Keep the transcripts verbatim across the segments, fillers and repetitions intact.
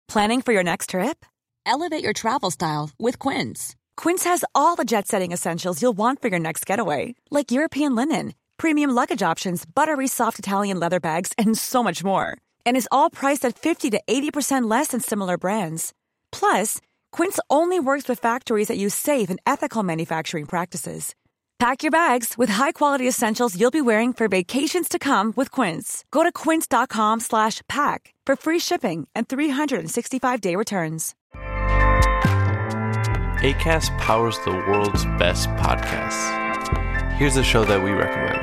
Planning for your next trip? Elevate your travel style with Quince. Quince has all the jet-setting essentials you'll want for your next getaway, like European linen, premium luggage options, buttery soft Italian leather bags, and so much more. And is all priced at fifty to eighty percent less than similar brands. Plus, Quince only works with factories that use safe and ethical manufacturing practices. Pack your bags with high-quality essentials you'll be wearing for vacations to come with Quince. Go to quince.com slash pack for free shipping and three sixty-five day returns. Acast powers the world's best podcasts. Here's a show that we recommend.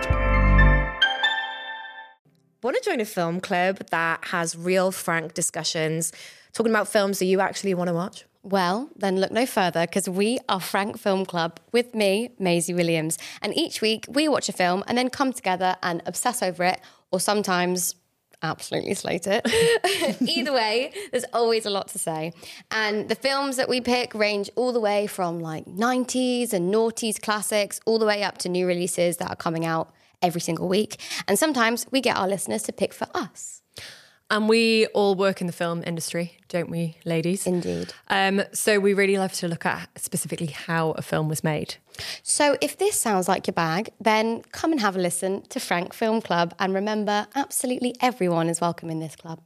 Want to join a film club that has real, frank discussions, talking about films that you actually want to watch? Well, then look no further, because we are Frank Film Club with me, Maisie Williams. And each week we watch a film and then come together and obsess over it, or sometimes absolutely slate it. Either way, there's always a lot to say. And the films that we pick range all the way from like nineties and noughties classics, all the way up to new releases that are coming out every single week. And sometimes we get our listeners to pick for us. And we all work in the film industry, don't we, ladies? Indeed. Um, so we really love to look at specifically how a film was made. So if this sounds like your bag, then come and have a listen to Frank Film Club. And remember, absolutely everyone is welcome in this club.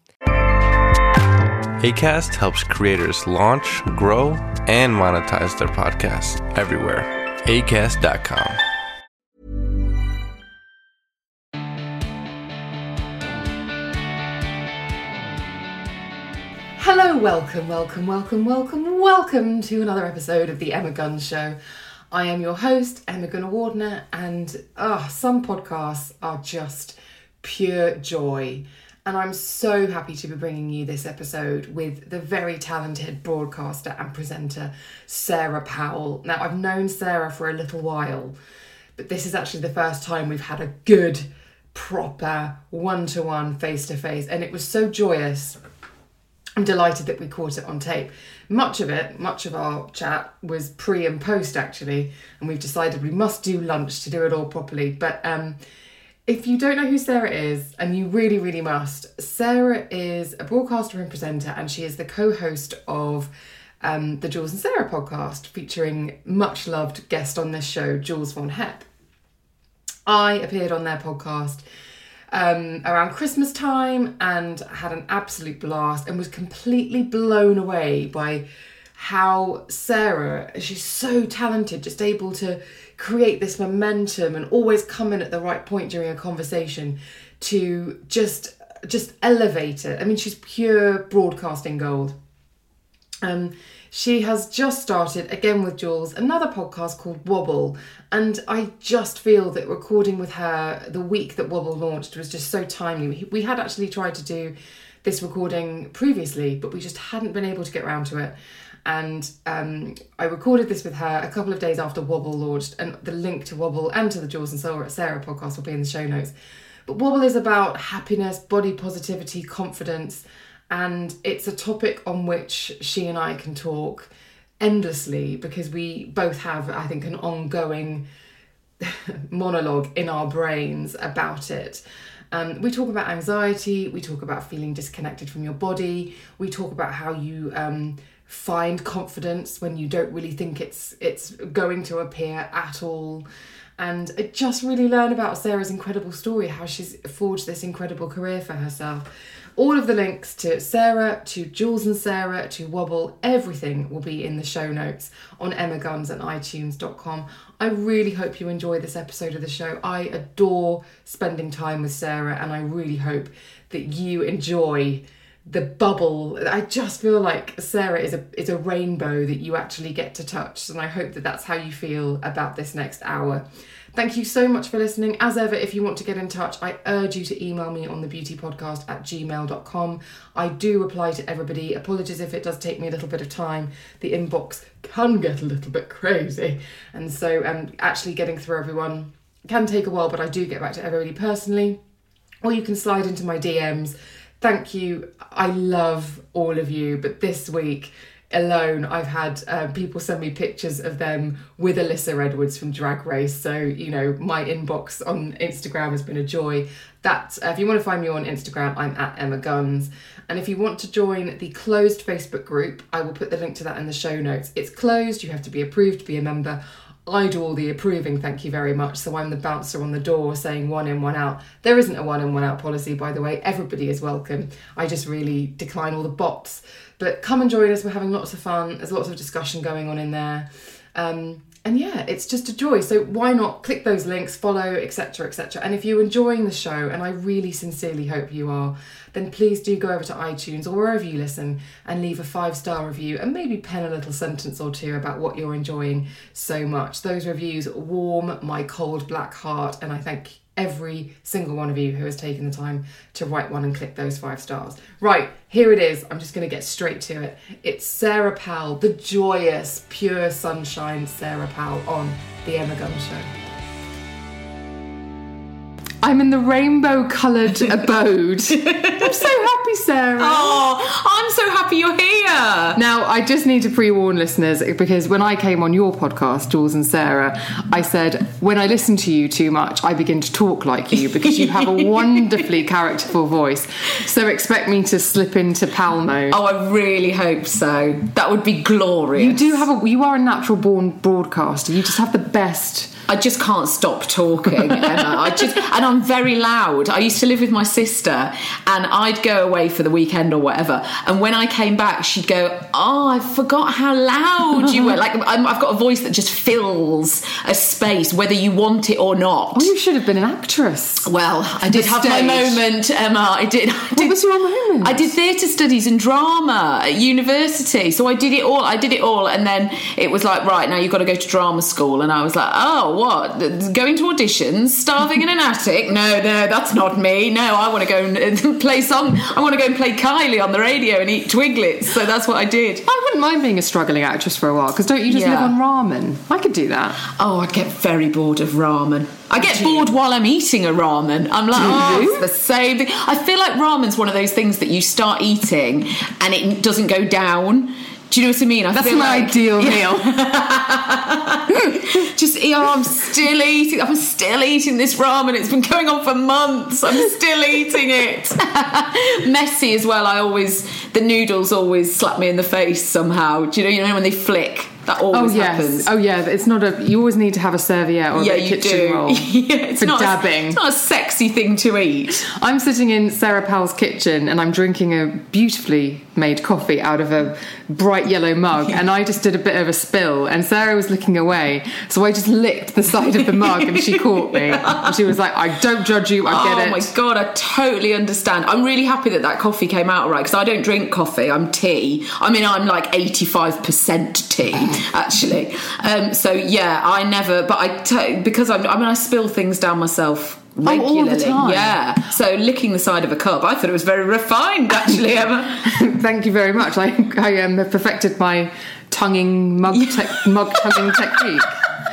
Acast helps creators launch, grow, and monetize their podcasts everywhere. acast dot com. Hello, welcome, welcome, welcome, welcome, welcome to another episode of the Emma Gunn Show. I am your host, Emma Gunn-Wardner, and oh, some podcasts are just pure joy. And I'm so happy to be bringing you this episode with the very talented broadcaster and presenter, Sarah Powell. Now, I've known Sarah for a little while, but this is actually the first time we've had a good, proper, one-to-one, face-to-face, and it was so joyous. I'm delighted that we caught it on tape. Much of it, much of our chat was pre and post actually, and we've decided we must do lunch to do it all properly. But um, if you don't know who Sarah is, and you really, really must, Sarah is a broadcaster and presenter, and she is the co-host of um, the Jules and Sarah podcast, featuring much loved guest on this show, Jules Von Hepp. I appeared on their podcast Um, around Christmas time and had an absolute blast and was completely blown away by how Sarah, she's so talented, just able to create this momentum and always come in at the right point during a conversation to just just elevate it. I mean, she's pure broadcasting gold. Um, she has just started, again with Jules, another podcast called Wobble. And I just feel that recording with her the week that Wobble launched was just so timely. We had actually tried to do this recording previously, but we just hadn't been able to get around to it. And um, I recorded this with her a couple of days after Wobble launched, and the link to Wobble and to the Jules and Sarah podcast will be in the show notes. But Wobble is about happiness, body positivity, confidence, and it's a topic on which she and I can talk endlessly because we both have, I think, an ongoing monologue in our brains about it. Um, we talk about anxiety, we talk about feeling disconnected from your body, we talk about how you um, find confidence when you don't really think it's it's going to appear at all. And I just really learn about Sarah's incredible story, how she's forged this incredible career for herself. All of the links to Sarah, to Jules and Sarah, to Wobble, everything will be in the show notes on emma guns and i tunes dot com. I really hope you enjoy this episode of the show. I adore spending time with Sarah, and I really hope that you enjoy the bubble. I just feel like Sarah is a is a rainbow that you actually get to touch, and I hope that that's how you feel about this next hour. Thank you so much for listening. As ever, if you want to get in touch, I urge you to email me on the beauty podcast at gmail dot com. I do reply to everybody. Apologies if it does take me a little bit of time. The inbox can get a little bit crazy. And so um, actually getting through everyone can take a while, but I do get back to everybody personally. Or you can slide into my D Ms. Thank you. I love all of you. But this week, alone, I've had uh, people send me pictures of them with Alyssa Edwards from Drag Race. So, you know, my inbox on Instagram has been a joy. That, uh, if you want to find me on Instagram, I'm at Emma Guns. And if you want to join the closed Facebook group, I will put the link to that in the show notes. It's closed, you have to be approved to be a member. I do all the approving, thank you very much. So I'm the bouncer on the door saying one in, one out. There isn't a one in, one out policy, by the way. Everybody is welcome. I just really decline all the bots. But come and join us. We're having lots of fun. There's lots of discussion going on in there. Um, and yeah, it's just a joy. So why not click those links, follow, et cetera, et cetera. And if you're enjoying the show, and I really sincerely hope you are, then please do go over to iTunes or wherever you listen and leave a five-star review and maybe pen a little sentence or two about what you're enjoying so much. Those reviews warm my cold black heart, and I thank every single one of you who has taken the time to write one and click those five stars. Right, here it is. I'm just going to get straight to it. It's Sarah Powell, the joyous, pure sunshine Sarah Powell on The Emma Guns Show. I'm in the rainbow-coloured abode. I'm so happy, Sarah. Oh, I'm so happy you're here. Now, I just need to pre-warn listeners, because when I came on your podcast, Jules and Sarah, I said, when I listen to you too much, I begin to talk like you, because you have a wonderfully characterful voice. So expect me to slip into pal mode. Oh, I really hope so. That would be glorious. You do have a... You are a natural-born broadcaster. You just have the best... I just can't stop talking, Emma. I just, and I'm very loud. I used to live with my sister, and I'd go away for the weekend or whatever. And when I came back, she'd go, "Oh, I forgot how loud you were." Like, I'm, I've got a voice that just fills a space, whether you want it or not. Oh, you should have been an actress. Well, I did have my moment, Emma. I did. I did what was your moment? I did theatre studies and drama at university, so I did it all. I did it all, and then it was like, right, now you've got to go to drama school, and I was like, oh. What? Going to auditions, starving in an attic? No, no, that's not me. No, I want to go and play song. I want to go and play Kylie on the radio and eat Twiglets. So that's what I did. I wouldn't mind being a struggling actress for a while, because don't you just yeah. live on ramen? I could do that. Oh, I'd get very bored of ramen. I get do bored you? while I'm eating a ramen. I'm like, do oh, you? It's the same thing. I feel like ramen's one of those things that you start eating and it doesn't go down. Do you know what I mean? I That's feel my like, ideal yeah. meal. Just, you know, I'm still eating. I'm still eating this ramen. It's been going on for months. I'm still eating it. Messy as well. I always, the noodles always slap me in the face somehow. Do you know? You know when they flick. That always oh, yes. happens. Oh yeah, it's not a. You always need to have a serviette or yeah, a kitchen do. roll yeah, it's for not dabbing. A, it's not a sexy thing to eat. I'm sitting in Sarah Powell's kitchen and I'm drinking a beautifully made coffee out of a bright yellow mug, and I just did a bit of a spill, and Sarah was looking away, so I just licked the side of the mug, and she caught me, and she was like, "I don't judge you. I get oh it." Oh my god, I totally understand. I'm really happy that that coffee came out all right, because I don't drink coffee. I'm tea. I mean, I'm like eighty-five percent tea, actually. Um, so yeah, I never, but I t- because I'm, I mean, I spill things down myself regularly. Oh, all the time. Yeah. So licking the side of a cup, I thought it was very refined, actually, Emma. Thank you very much. I I um, have perfected my tonguing mug te- mug tonguing technique.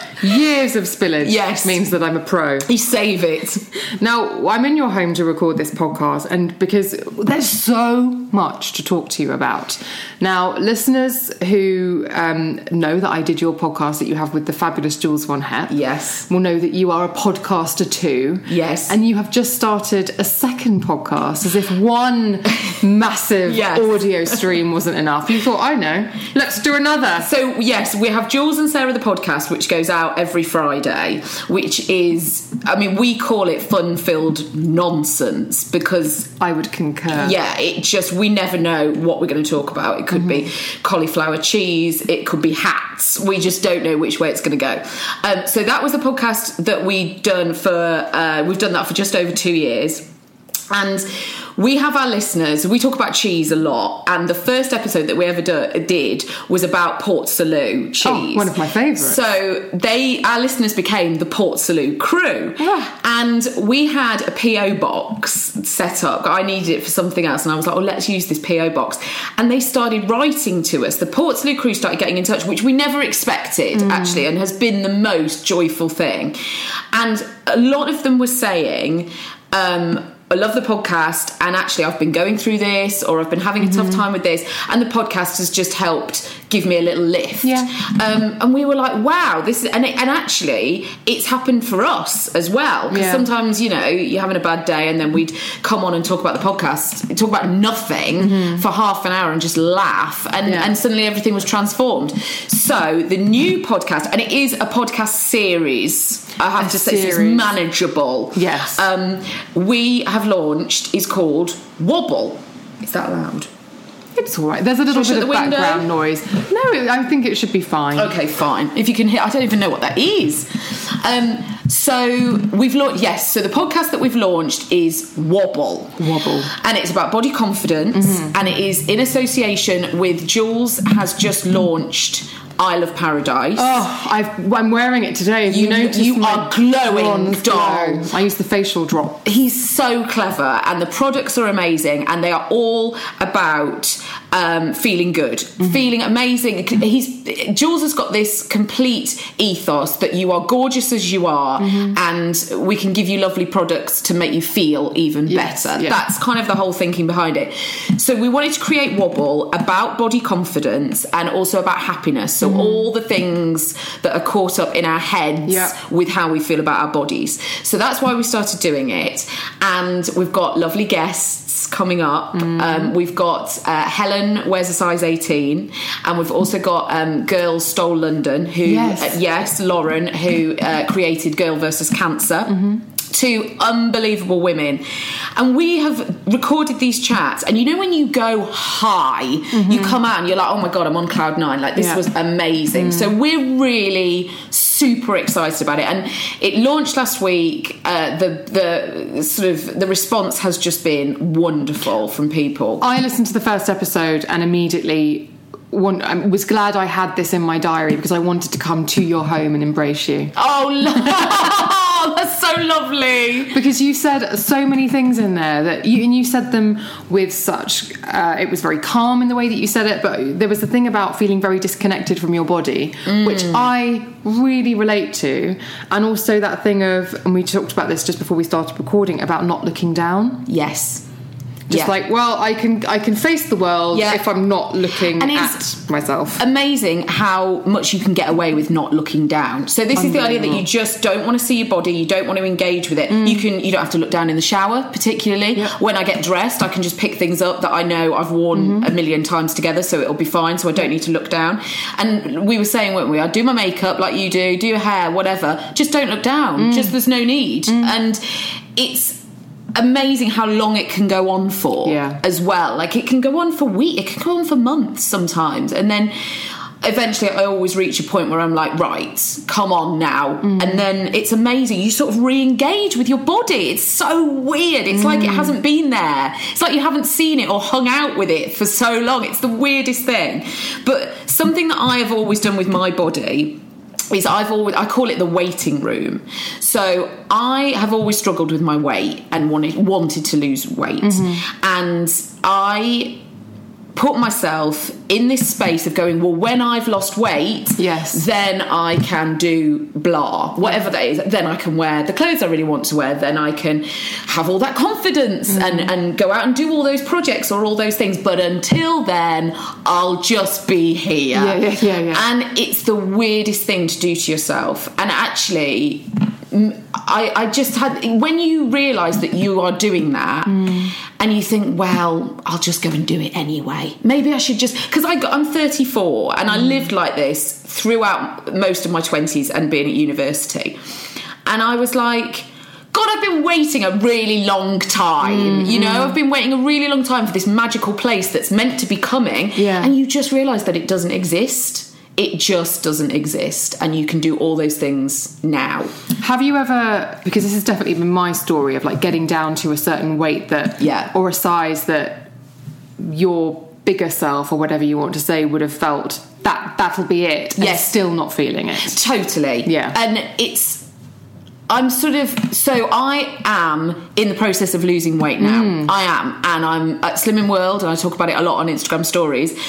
Years of spillage yes. means that I'm a pro. You save it. Now, I'm in your home to record this podcast, and because there's so much to talk to you about. Now, listeners who um, know that I did your podcast that you have with the fabulous Jules Von Hepp, yes, will know that you are a podcaster too. Yes. And you have just started a second podcast, as if one massive yes. audio stream wasn't enough. You thought, I know, let's do another. So, yes, we have Jules and Sarah the podcast, which goes out every Friday, which is, I mean, we call it fun-filled nonsense, because I would concur. Yeah, it just, we never know what we're going to talk about. It could mm-hmm. be cauliflower cheese, it could be hats, we just don't know which way it's going to go. Um, so that was a podcast that we'd done for, uh, we've done that for just over two years. And we have our listeners, we talk about cheese a lot, and the first episode that we ever do, did was about Port Salut cheese. Oh, one of my favourites. So they, our listeners became the Port Salut crew. Yeah. And we had a P O box set up. I needed it for something else, and I was like, oh, let's use this P O box. And they started writing to us. The Port Salut crew started getting in touch, which we never expected, mm. actually, and has been the most joyful thing. And a lot of them were saying... Um, I love the podcast, and actually I've been going through this, or I've been having a tough time with this, and the podcast has just helped give me a little lift. Yeah. Um, and we were like, wow, this is, and, it, and actually it's happened for us as well. Because Yeah. sometimes, you know, you're having a bad day and then we'd come on and talk about the podcast, talk about nothing mm-hmm. for half an hour and just laugh, and, Yeah. and suddenly everything was transformed. So the new podcast, and it is a podcast series, I have A to say, so it's series. manageable. Yes. Um, we have launched, is called Wobble. Is that loud? It's all right. There's a little Shall I bit shut of the window? background noise. No, it, I think it should be fine. Okay, fine. If you can hear, I don't even know what that is. Um, so we've launched, yes, so the podcast that we've launched is Wobble. Wobble. And it's about body confidence, mm-hmm. and it is in association with Jules has just launched Isle of Paradise. Oh, I've, I'm wearing it today. Have you, You- noticed you my are glowing, bronze doll. glow? I use the facial drop. He's so clever, and the products are amazing, and they are all about um, feeling good, mm-hmm. feeling amazing. He's Jules has got this complete ethos that you are gorgeous as you are, mm-hmm. and we can give you lovely products to make you feel even Yes, better. yeah. That's kind of the whole thinking behind it. So we wanted to create Wobble about body confidence and also about happiness. So mm-hmm. all the things that are caught up in our heads Yeah. with how we feel about our bodies. So that's why we started doing it, and we've got lovely guests coming up. Mm. Um, we've got uh, Helen wears a size eighteen, and we've also got um, Girls Stole London, who Yes. uh, yes, Lauren, who uh, created Girl versus Cancer. Mm-hmm. Two unbelievable women, and we have recorded these chats, and you know when you go high, mm-hmm. you come out and you're like, oh my god, I'm on cloud nine, like this Yeah. was amazing. Mm. So we're really super excited about it, and it launched last week. Uh, the the sort of the response has just been wonderful from people. I listened to the first episode and immediately one, I was glad I had this in my diary because I wanted to come to your home and embrace you. Oh, lo- that's so lovely. Because you said so many things in there that you, and you said them with such, uh, it was very calm in the way that you said it, but there was the thing about feeling very disconnected from your body, mm. which I really relate to. And also that thing of, and we talked about this just before we started recording, about not looking down. Yes. Just yeah. like, well, I can I can face the world yeah. if I'm not looking and it's at myself. Amazing how much you can get away with not looking down. So this is the idea that you just don't want to see your body, you don't want to engage with it. Mm. You can you don't have to look down in the shower, particularly. Yep. When I get dressed, I can just pick things up that I know I've worn mm-hmm. a million times together, so it'll be fine, so I don't need to look down. And we were saying, weren't we, I do my makeup like you do, do your hair, whatever. Just don't look down. Mm. Just there's no need. Mm. And it's amazing how long it can go on for yeah. as well. Like it can go on for weeks, it can go on for months sometimes, and then eventually I always reach a point where I'm like, right, come on now. Mm. And then it's amazing, you sort of re-engage with your body. It's so weird. It's mm. like it hasn't been there. It's like you haven't seen it or hung out with it for so long. It's the weirdest thing. But something that I have always done with my body is I've always, I call it the waiting room. So I have always struggled with my weight and wanted wanted to lose weight. Mm-hmm. And I put myself in this space of going, well, when I've lost weight, yes, then I can do blah, whatever that is. Then I can wear the clothes I really want to wear. Then I can have all that confidence mm. and, and go out and do all those projects or all those things. But until then, I'll just be here. Yeah, yeah, yeah, yeah. And it's the weirdest thing to do to yourself. And actually, I, I just had, when you realise that you are doing that mm. and you think, well, I'll just go and do it anyway. Maybe I should just, because I'm thirty-four and mm. I lived like this throughout most of my twenties and being at university. And I was like, God, I've been waiting a really long time. Mm-hmm. You know, I've been waiting a really long time for this magical place that's meant to be coming. Yeah. And you just realise that it doesn't exist. It just doesn't exist, and you can do all those things now. Have you ever, because this has definitely been my story of like getting down to a certain weight that, yeah, or a size that your bigger self or whatever you want to say would have felt that that'll be it, and yes, still not feeling it. Totally, yeah. And it's I'm sort of, so I am in the process of losing weight now. Mm. I am. And I'm at Slimming World, and I talk about it a lot on Instagram stories.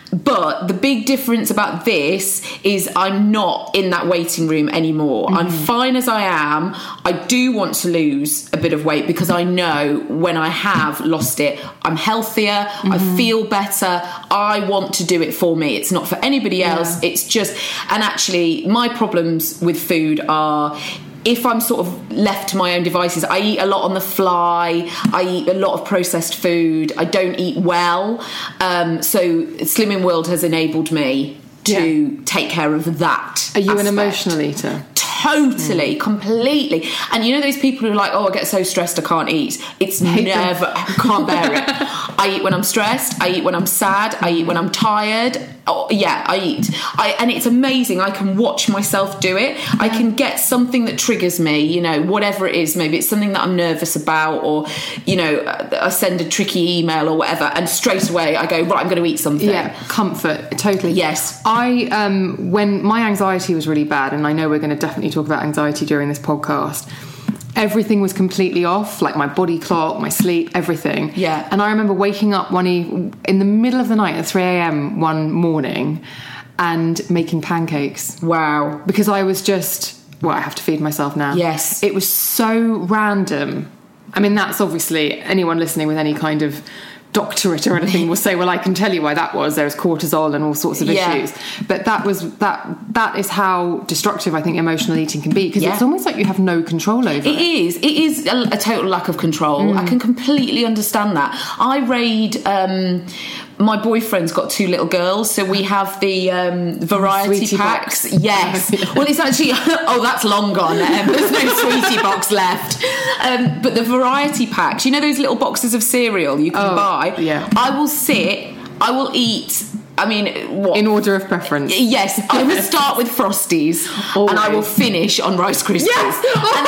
But the big difference about this is I'm not in that waiting room anymore. Mm. I'm fine as I am. I do want to lose a bit of weight because I know when I have lost it, I'm healthier, mm-hmm. I feel better. I want to do it for me. It's not for anybody else. Yeah. It's just, and actually my problems with food are, if I'm sort of left to my own devices, I eat a lot on the fly, I eat a lot of processed food, I don't eat well. Um, so Slimming World has enabled me to yeah. take care of that. Are you aspect. An emotional eater? Totally, mm. completely. And you know those people who are like, oh, I get so stressed I can't eat. It's never, I can't bear it. I eat when I'm stressed, I eat when I'm sad, I eat when I'm tired. Oh, yeah, I eat. I, and it's amazing. I can watch myself do it. Yeah. I can get something that triggers me, you know, whatever it is. Maybe it's something that I'm nervous about, or, you know, I send a tricky email or whatever, and straight away I go, right, I'm going to eat something. Yeah, comfort, totally. Yes. I, um, when my anxiety was really bad, and I know we're going to definitely talk about anxiety during this podcast, everything was completely off, like my body clock, my sleep, everything. Yeah. And I remember waking up one e- in the middle of the night at three a.m. one morning and making pancakes. Wow. Because I was just, well, I have to feed myself now. Yes. It was so random. I mean, that's obviously, anyone listening with any kind of doctorate or anything will say, well, I can tell you why that was. There was cortisol and all sorts of yeah. issues. But that was that that is how destructive I think emotional eating can be, because yeah. it's almost like you have no control over it. It is. It is a, a total lack of control. Mm. I can completely understand that. I raid... Um, my boyfriend's got two little girls, so we have the um, variety Sweetie packs. box. Yes. Well, it's actually... Oh, that's long gone. Um, there's no Sweetie box left. Um, but the variety packs, you know those little boxes of cereal you can oh, buy? Yeah. I will sit... I will eat... I mean, what? In order of preference. Yes, I will start with Frosties, Always. and I will finish on Rice Krispies. Yes! And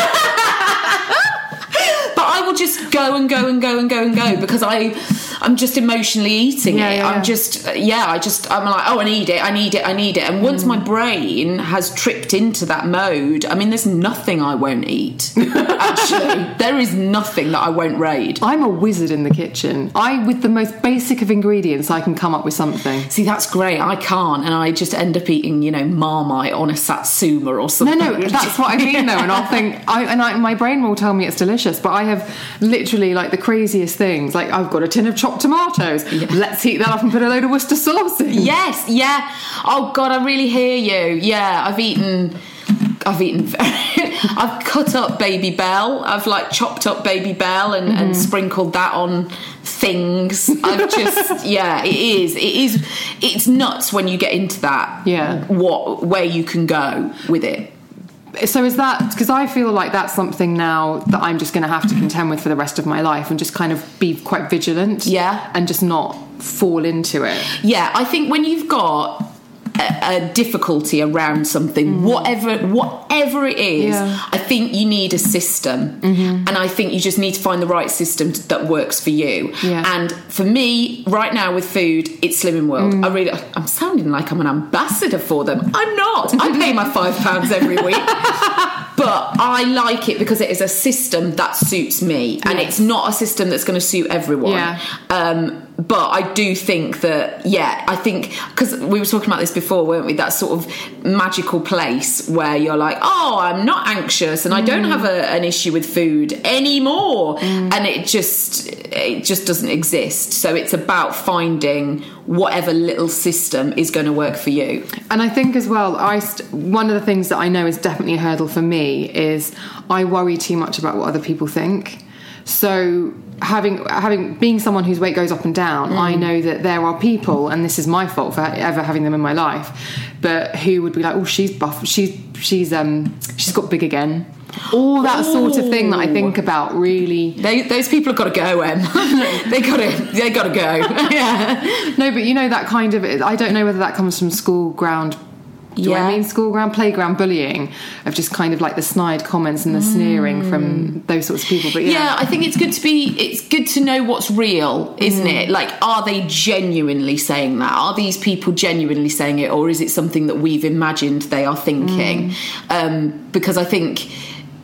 I... But I will just go and go and go and go and go because I, I'm just emotionally eating yeah, it. Yeah, I'm yeah. just, yeah, I just, I'm like, oh, I need it, I need it, I need it. And once mm. my brain has tripped into that mode, I mean, there's nothing I won't eat. Actually, there is nothing that I won't raid. I'm a wizard in the kitchen. I, with the most basic of ingredients, I can come up with something. See, that's great. I can't, and I just end up eating, you know, Marmite on a Satsuma or something. No, no, that's what I mean, though. And I'll think, I, and I, my brain will tell me it's delicious, but I have literally like the craziest things. Like, I've got a tin of chopped tomatoes. Yeah. Let's heat that up and put a load of Worcester sauce in. Yes, yeah. Oh God, I really hear you. Yeah, I've eaten. I've eaten. I've cut up Baby Bell. I've like chopped up Baby Bell and, mm-hmm. and sprinkled that on things. I've just yeah. It is. It is. It's nuts when you get into that. Yeah. What where you can go with it. So is that, because I feel like that's something now that I'm just going to have to contend with for the rest of my life, and just kind of be quite vigilant. Yeah. And just not fall into it. Yeah, I think when you've got a, a difficulty around something, mm. whatever whatever it is, yeah. I think you need a system. Mm-hmm. And I think you just need to find the right system to, that works for you. Yeah. And for me, right now with food, it's Slimming World. Mm. I really, I'm sounding like I'm an ambassador for them. I'm not. I pay my five pounds every week. But I like it because it is a system that suits me, and yes. it's not a system that's going to suit everyone. Yeah. Um, but I do think that, yeah, I think, because we were talking about this before, weren't we? That sort of magical place where you're like, oh, I'm not anxious and mm. I don't have a, an issue with food anymore. Mm. And it just, it just doesn't exist. So it's about finding whatever little system is going to work for you. And I think as well, I st- one of the things that I know is definitely a hurdle for me is I worry too much about what other people think. So having having being someone whose weight goes up and down, mm. I know that there are people, and this is my fault for ever having them in my life, but who would be like, oh, she's buff, she's she's um she's got big again. All that Ooh. Sort of thing that I think about really. They, those people have got to go, Em. they got to, they got to go. Yeah. No, but you know that kind of. I don't know whether that comes from school ground. Do yeah. I mean school ground, playground bullying of just kind of like the snide comments and the mm. sneering from those sorts of people. But yeah. yeah, I think it's good to be. It's good to know what's real, isn't mm. it? Like, are they genuinely saying that? Are these people genuinely saying it, or is it something that we've imagined they are thinking? Mm. Um, because I think.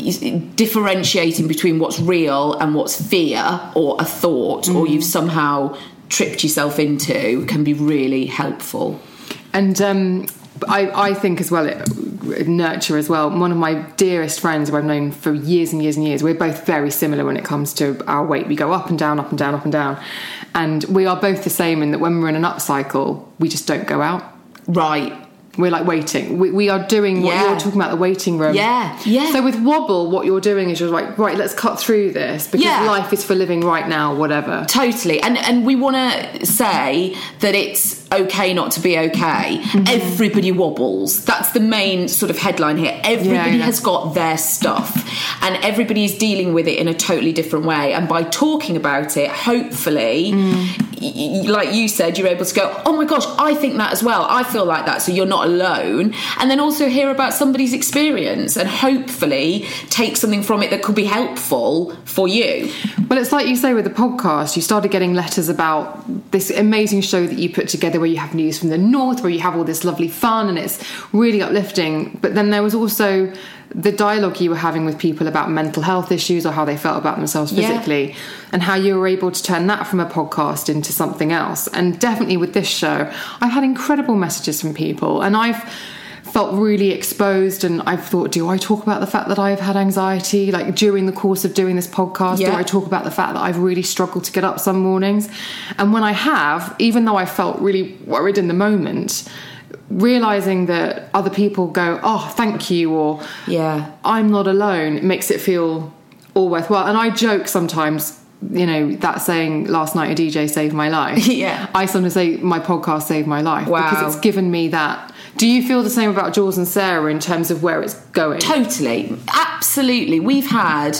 differentiating between what's real and what's fear or a thought mm. or you've somehow tripped yourself into can be really helpful. And um, I, I think as well, it, nurture as well. One of my dearest friends who I've known for years and years and years, we're both very similar when it comes to our weight. We go up and down, up and down, up and down. And we are both the same in that when we're in an up cycle, we just don't go out. Right. We're like waiting. We, we are doing what yeah. you're talking about, the waiting room. Yeah, yeah. So with Wobble, what you're doing is you're like, right, let's cut through this because yeah. life is for living right now, whatever. Totally. And and we want to say that it's okay not to be okay. Mm-hmm. Everybody wobbles. That's the main sort of headline here. Everybody yeah, yeah. has got their stuff and everybody is dealing with it in a totally different way. And by talking about it, hopefully, mm. y- like you said, you're able to go, oh my gosh, I think that as well. I feel like that. So you're not alone. And then also hear about somebody's experience and hopefully take something from it that could be helpful for you. Well, it's like you say with the podcast, you started getting letters about this amazing show that you put together where you have news from the north, where you have all this lovely fun and it's really uplifting. But then there was also the dialogue you were having with people about mental health issues or how they felt about themselves physically yeah. and how you were able to turn that from a podcast into something else. And definitely with this show, I've had incredible messages from people and I've felt really exposed and I've thought, do I talk about the fact that I've had anxiety? Like during the course of doing this podcast, yeah. do I talk about the fact that I've really struggled to get up some mornings? And when I have, even though I felt really worried in the moment, realising that other people go, oh, thank you, or yeah, I'm not alone, it makes it feel all worthwhile. And I joke sometimes, you know, that saying, last night a D J saved my life. Yeah. I sometimes say my podcast saved my life wow. because it's given me that. Do you feel the same about Jules and Sarah in terms of where it's going? Totally. Absolutely. We've had...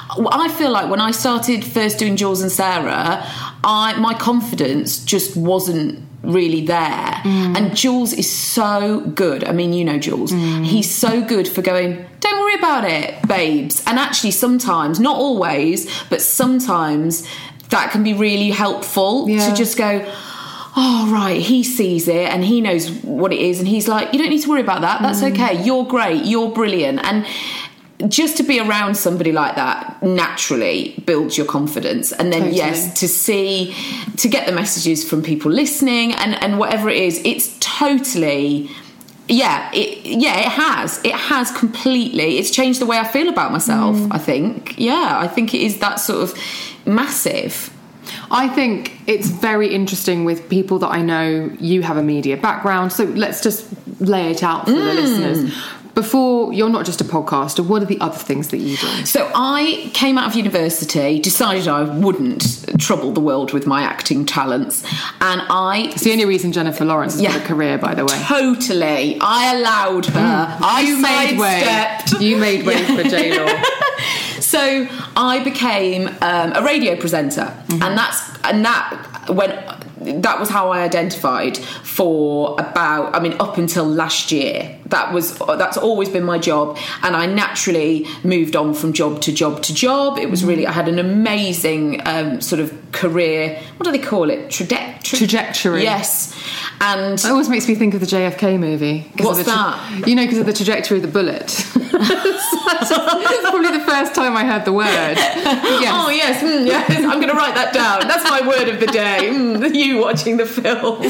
I feel like when I started first doing Jules and Sarah, I my confidence just wasn't really there. Mm. And Jules is so good. I mean, you know Jules. Mm. He's so good for going, don't worry about it, babes. And actually sometimes, not always, but sometimes that can be really helpful yeah. to just go... oh, right, he sees it and he knows what it is and he's like, you don't need to worry about that, that's mm. okay, you're great, you're brilliant. And just to be around somebody like that naturally builds your confidence. And then, totally. yes, to see, to get the messages from people listening and, and whatever it is, it's totally... Yeah, it, yeah, it has. It has completely. It's changed the way I feel about myself, mm. I think. Yeah, I think it is that sort of massive... I think it's very interesting with people that I know. You have a media background, so let's just lay it out for mm. the listeners. Before, you're not just a podcaster, what are the other things that you do? So I came out of university, decided I wouldn't trouble the world with my acting talents, and I... It's the only reason Jennifer Lawrence has yeah, got a career, by the way. Totally. I allowed her. Mm. I you made way. You made way for J-Law. So I became um, a radio presenter, mm-hmm. and that's and that when that was how I identified for about I mean up until last year. That was that's always been my job, and I naturally moved on from job to job to job. It was really I had an amazing um, sort of career. What do they call it? Traje- tra- trajectory. Yes, and it always makes me think of the J F K movie. What's tra- that? You know, because of the trajectory of the bullet. It's probably the first time I heard the word. Yes. Oh yes, mm, yes. I'm going to write that down. That's my word of the day. Mm, you watching the film.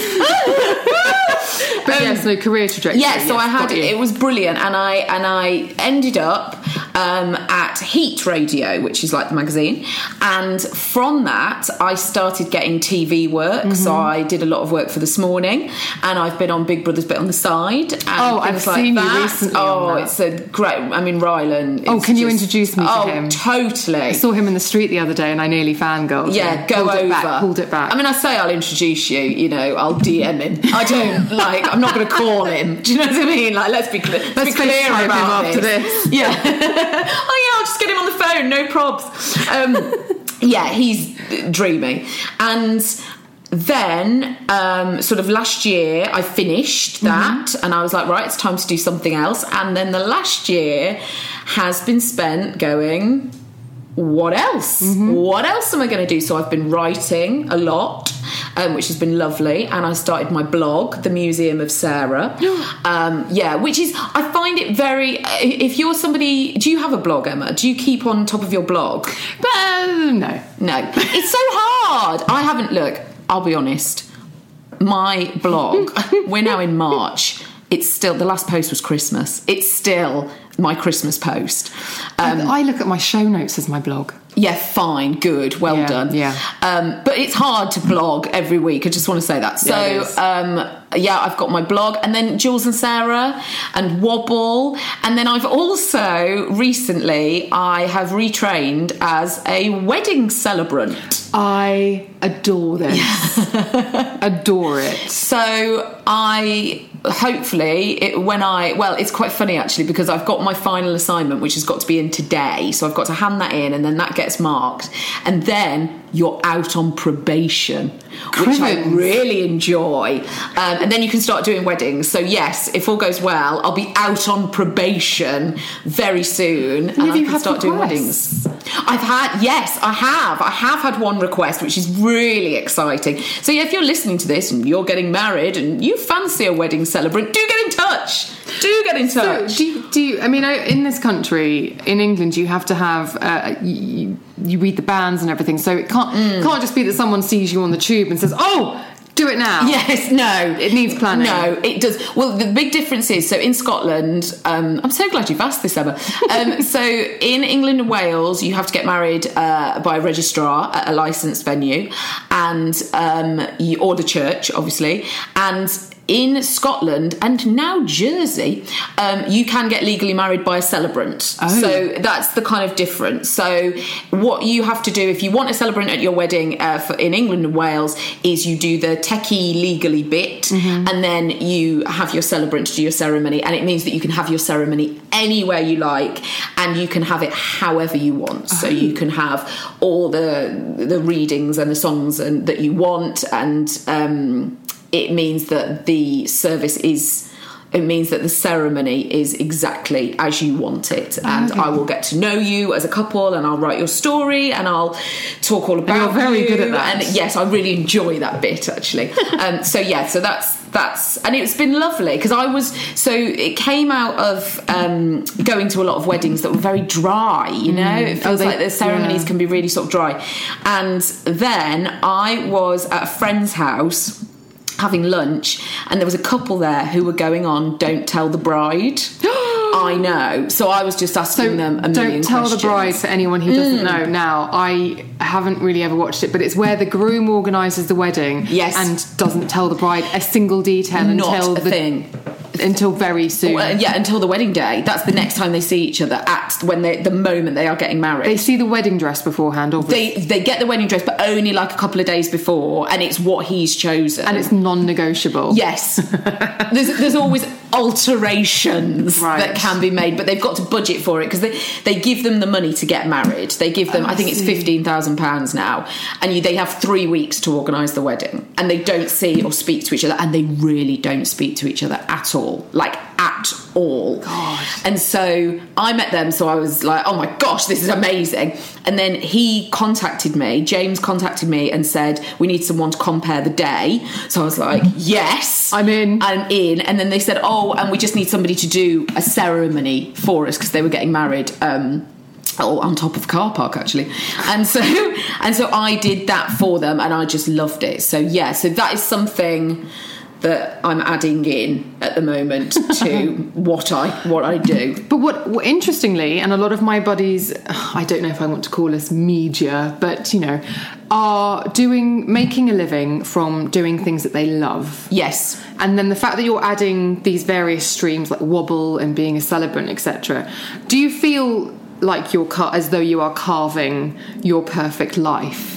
But um, yes, no career trajectory. Yeah, so yes, I had it. It was brilliant, and I and I ended up um, at Heat Radio, which is like the magazine, and from that I started getting T V work. Mm-hmm. So I did a lot of work for This Morning, and I've been on Big Brother's Bit on the Side. And oh, I've like seen that. you recently. Oh, on that. It's a great. I mean, Rylan. Oh, can just, you introduce me to oh, him? Oh, totally. I saw him in the street the other day, and I nearly fangirled. Yeah, him. go pulled over. It back, pulled it back. I mean, I say I'll introduce you. You know, I'll D M him. I don't like. I'm not going to call him. Do you know what I mean? Like, let's be clear. Let's, let's be clear about him after this. this. Yeah. Oh yeah, I'll just get him on the phone. No probs. Um, yeah, he's dreamy. And then, um, sort of last year, I finished that, mm-hmm. and I was like, right, it's time to do something else. And then the last year has been spent going, what else? Mm-hmm. What else am I going to do? So I've been writing a lot, um, which has been lovely. And I started my blog, The Museum of Sarah. um, yeah, which is, I find it very, if you're somebody, do you have a blog, Emma? Do you keep on top of your blog? But, uh, no. No. It's so hard. I haven't, look, I'll be honest. My blog, we're now in March. It's still, the last post was Christmas. It's still my Christmas post. Um, I look at my show notes as my blog. Yeah, fine, good, well yeah, done. Yeah. Um, but it's hard to blog every week. I just want to say that. So, yeah, um, yeah, I've got my blog, and then Jules and Sarah, and Wobble, and then I've also recently I have retrained as a wedding celebrant. I adore this. Adore it. So I hopefully it, when I well it's quite funny actually, because I've got my final assignment, which has got to be in today, so I've got to hand that in, and then that gets marked, and then you're out on probation, which I really enjoy, um, and then you can start doing weddings. So yes, if all goes well, I'll be out on probation very soon, and, and I can start requests? doing weddings. I've had yes I have I have had one request, which is really exciting. So yeah, if you're listening to this and you're getting married and you fancy a wedding celebrant, do get in touch do get in touch. So do you, do you, I mean, in this country, in England, you have to have uh, you, you read the banns and everything, so it can't mm. can't just be that someone sees you on the tube and says, oh, do it now. Yes, no. It needs planning. No, it does. Well, the big difference is, so in Scotland, um, I'm so glad you've asked this, Emma. Um, so in England and Wales, you have to get married uh, by a registrar at a licensed venue, and um, you, or the church, obviously, and in Scotland and now Jersey, um, you can get legally married by a celebrant. Oh. So that's the kind of difference. So what you have to do if you want a celebrant at your wedding uh, for, in England and Wales is you do the techie legally bit, mm-hmm. and then you have your celebrant to do your ceremony, and it means that you can have your ceremony anywhere you like, and you can have it however you want. Oh. So you can have all the the readings and the songs and that you want, and um it means that the service is, it means that the ceremony is exactly as you want it. And okay. I will get to know you as a couple, and I'll write your story, and I'll talk all about you. You're very you. good at that. And yes, I really enjoy that bit, actually. um, so yeah, so that's, that's, and it's been lovely, because I was, so it came out of um, going to a lot of weddings that were very dry, you know? Mm. It feels oh, they, like the ceremonies yeah. can be really sort of dry. And then I was at a friend's house having lunch, and there was a couple there who were going on Don't Tell the Bride. I know. So I was just asking so them a million Don't Tell questions. the Bride, for anyone who doesn't mm. know. Now, I haven't really ever watched it, but it's where the groom organises the wedding, yes. and doesn't tell the bride a single detail Not until a the thing. Until very soon. Well, yeah, until the wedding day. That's the next time they see each other, at when they the moment they are getting married. They see the wedding dress beforehand, obviously. They they get the wedding dress, but only like a couple of days before, and it's what he's chosen. And it's non-negotiable. Yes. there's there's always alterations right. that can be made, but they've got to budget for it, because they, they give them the money to get married. They give them, oh, I think I it's fifteen thousand pounds now, and you, they have three weeks to organise the wedding, and they don't see or speak to each other, and they really don't speak to each other at all. Like, at all. God. And so I met them, so I was like, oh my gosh, this is amazing. And then he contacted me, James contacted me and said, we need someone to compare the day. So I was like, yes, I'm in. I'm in. And then they said, oh, and we just need somebody to do a ceremony for us, because they were getting married um Oh, on top of a car park, actually. And so and so I did that for them, and I just loved it. So yeah, so that is something that I'm adding in at the moment to what I what I do. But what, what interestingly, and a lot of my buddies, I don't know if I want to call us media, but you know, are doing making a living from doing things that they love. Yes. And then the fact that you're adding these various streams like Wobble and being a celebrant, et cetera. Do you feel like you're car- as though you are carving your perfect life?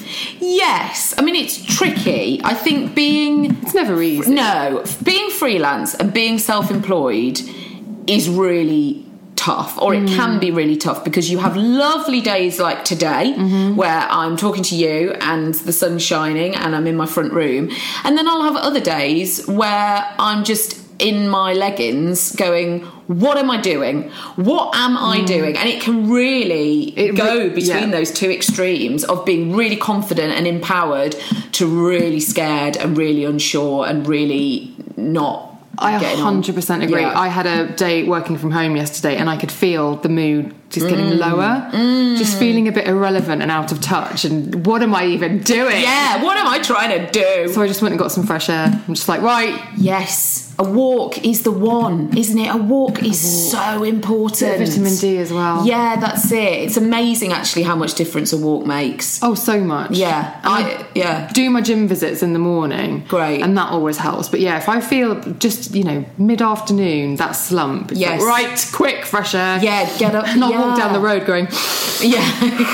Yes. I mean, it's tricky. I think being... It's never easy. No. Being freelance and being self-employed is really tough, or it mm. can be really tough, because you have lovely days like today, mm-hmm. where I'm talking to you and the sun's shining and I'm in my front room, and then I'll have other days where I'm just in my leggings going, what am I doing? What am I mm. doing? And it can really it go re- between yeah. those two extremes of being really confident and empowered to really scared and really unsure and really not. I one hundred percent agree. Yeah. I had a day working from home yesterday and I could feel the mood just getting mm. lower, mm. just feeling a bit irrelevant and out of touch, and what am I even doing? Yeah, what am I trying to do? So I just went and got some fresh air. I'm just like, right. Yes, a walk is the one, isn't it? A walk is a walk. so important. Vitamin D as well. Yeah, that's it. It's amazing actually how much difference a walk makes. Oh, so much. Yeah. I, I yeah. do my gym visits in the morning. Great. And that always helps. But yeah, if I feel just, you know, mid-afternoon, that slump, it's yes. like, right, quick, fresh air. Yeah, get up. Not yeah. walk down the road going, yeah.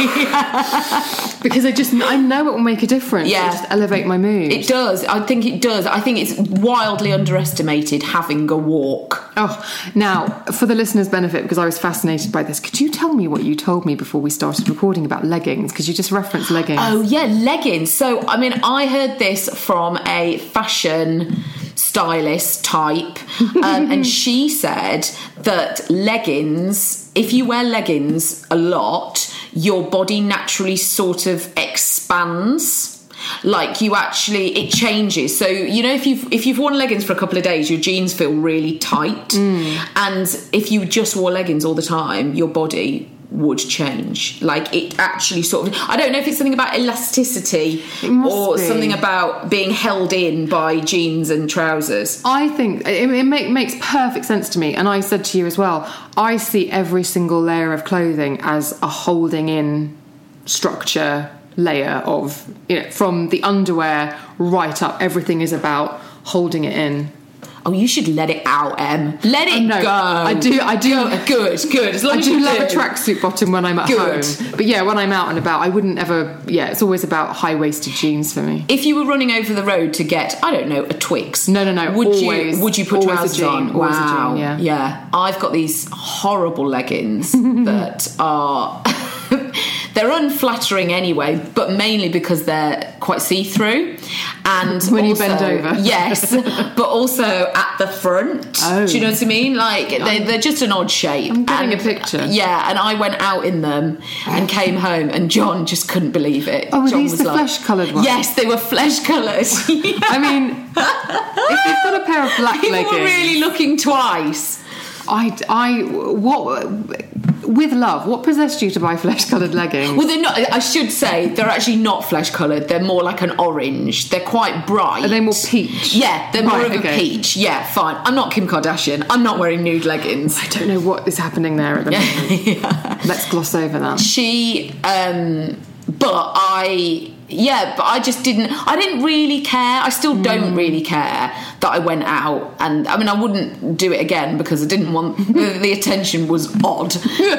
because I just, I know it will make a difference. Yeah. It'll just elevate my mood. It does. I think it does. I think it's wildly underestimated having a walk. Oh, now, for the listeners' benefit, because I was fascinated by this, could you tell me what you told me before we started recording about leggings? Because you just referenced leggings. Oh, yeah, leggings. So, I mean, I heard this from a fashion stylist type, um, and she said that leggings, if you wear leggings a lot, your body naturally sort of expands. Like you actually, it changes. So you know, if you've if you've worn leggings for a couple of days, your jeans feel really tight, mm. and if you just wore leggings all the time, your body would change. Like it actually sort of, I don't know if it's something about elasticity or be. something about being held in by jeans and trousers. I think it, it make, makes perfect sense to me, and I said to you as well, I see every single layer of clothing as a holding in structure layer of, you know, from the underwear right up, everything is about holding it in. Oh, you should let it out, Em. Let it no, go. I do. I do. Go. Good, good. As long I as do you love do. a tracksuit bottom when I'm at good. home. But yeah, when I'm out and about, I wouldn't ever. Yeah, it's always about high-waisted jeans for me. If you were running over the road to get, I don't know, a Twix. No, no, no. Would always, you? Would you put always trousers a jean, on? Always Wow. a jean, yeah. Yeah. I've got these horrible leggings that are. They're unflattering anyway, but mainly because they're quite see-through. And when also, you bend over. Yes, but also at the front. Oh. Do you know what I mean? Like, they, they're just an odd shape. I'm getting and, a picture. Yeah, and I went out in them and came home, and John just couldn't believe it. Oh, were John these was the like, flesh-coloured ones? Yes, they were flesh-coloured. Yeah. I mean, if they've got a pair of black People leggings... were really looking twice. I, I, what... With love, what possessed you to buy flesh-coloured leggings? Well, they're not. I should say they're actually not flesh-coloured. They're more like an orange. They're quite bright. Are they more peach? Yeah, they're more right, of a okay. peach. Yeah, fine. I'm not Kim Kardashian. I'm not wearing nude leggings. I don't know what is happening there at the moment. Yeah. Let's gloss over that. She, um, but I. Yeah, but I just didn't, I didn't really care. I still don't mm. really care that I went out. And I mean, I wouldn't do it again because I didn't want, the, the attention was odd.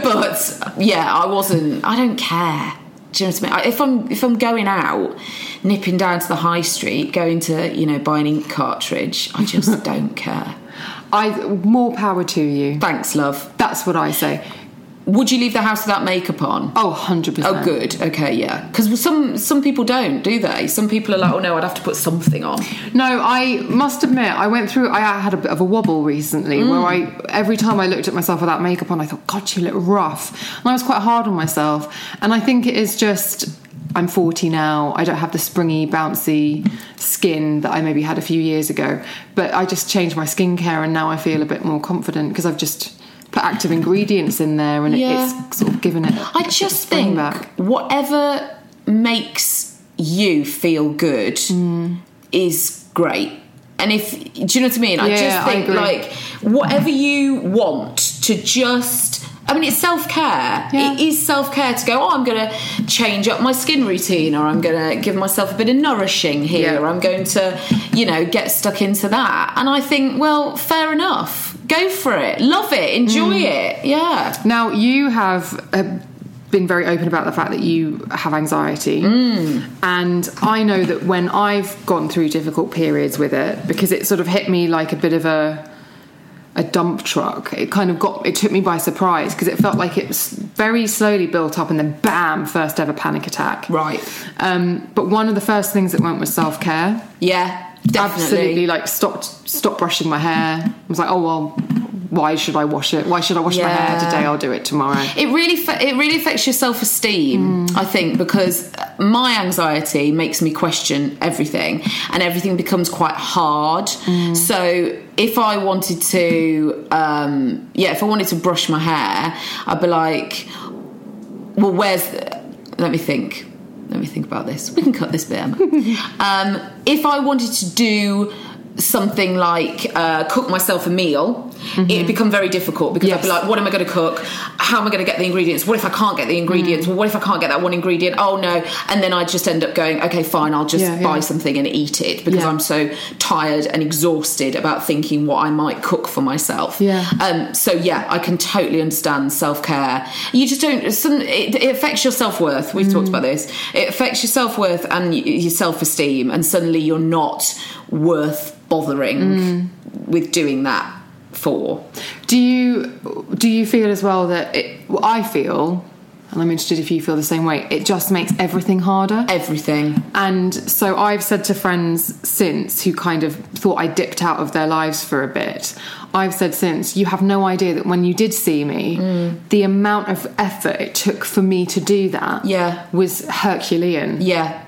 But yeah, I wasn't, I don't care. Do you know what I mean? If I'm, if I'm going out, nipping down to the high street, going to, you know, buy an ink cartridge, I just don't care. I more power to you. Thanks, love. That's what I say. Would you leave the house without makeup on? Oh, one hundred percent. Oh, good. Okay, yeah. Because some some people don't, do they? Some people are like, oh, no, I'd have to put something on. No, I must admit, I went through... I had a bit of a wobble recently mm. where I every time I looked at myself without makeup on, I thought, God, you look rough. And I was quite hard on myself. And I think it is just... I'm forty now. I don't have the springy, bouncy skin that I maybe had a few years ago. But I just changed my skincare and now I feel a bit more confident because I've just... put active ingredients in there and yeah. it's sort of given it I just think back. Whatever makes you feel good mm. is great. And if, do you know what I mean? I yeah, just think I like whatever you want to just, I mean, it's self-care. Yeah. It is self-care to go, oh, I'm going to change up my skin routine, or I'm going to give myself a bit of nourishing here, yeah. or I'm going to, you know, get stuck into that. And I think, well, fair enough. Go for it. Love it. Enjoy mm. it. Yeah. Now, you have uh, been very open about the fact that you have anxiety. Mm. And I know that when I've gone through difficult periods with it, because it sort of hit me like a bit of a a dump truck, it kind of got, it took me by surprise because it felt like it was very slowly built up and then bam, first ever panic attack. Right. Um, but one of the first things that went was self-care. Yeah. Definitely. Absolutely, like stopped stopped brushing my hair. I was like, oh well, why should I wash it? Why should I wash Yeah. my hair today? I'll do it tomorrow. It really, fa- it really affects your self-esteem, mm. I think, because my anxiety makes me question everything, and everything becomes quite hard. Mm. So if I wanted to, um, yeah, if I wanted to brush my hair, I'd be like, well, where's? The, let me think. Let me think about this. We can cut this bit, Emma. um, if I wanted to do something like uh, cook myself a meal, mm-hmm. it'd become very difficult because yes. I'd be like, what am I going to cook? How am I going to get the ingredients? What if I can't get the ingredients? Mm. Well, what if I can't get that one ingredient? Oh no. And then I just end up going, okay, fine, I'll just yeah, buy yeah. something and eat it because yeah. I'm so tired and exhausted about thinking what I might cook for myself. Yeah. Um, so yeah, I can totally understand self-care. You just don't, some, it, it affects your self-worth. We've mm. talked about this. It affects your self-worth and your self-esteem, and suddenly you're not worth bothering mm. with doing that for. Do you do you feel as well that it, well, I feel, and I'm interested if you feel the same way, it just makes everything harder? Everything. And so I've said to friends since who kind of thought I dipped out of their lives for a bit, I've said since, you have no idea that when you did see me, mm. the amount of effort it took for me to do that yeah. was Herculean. Yeah.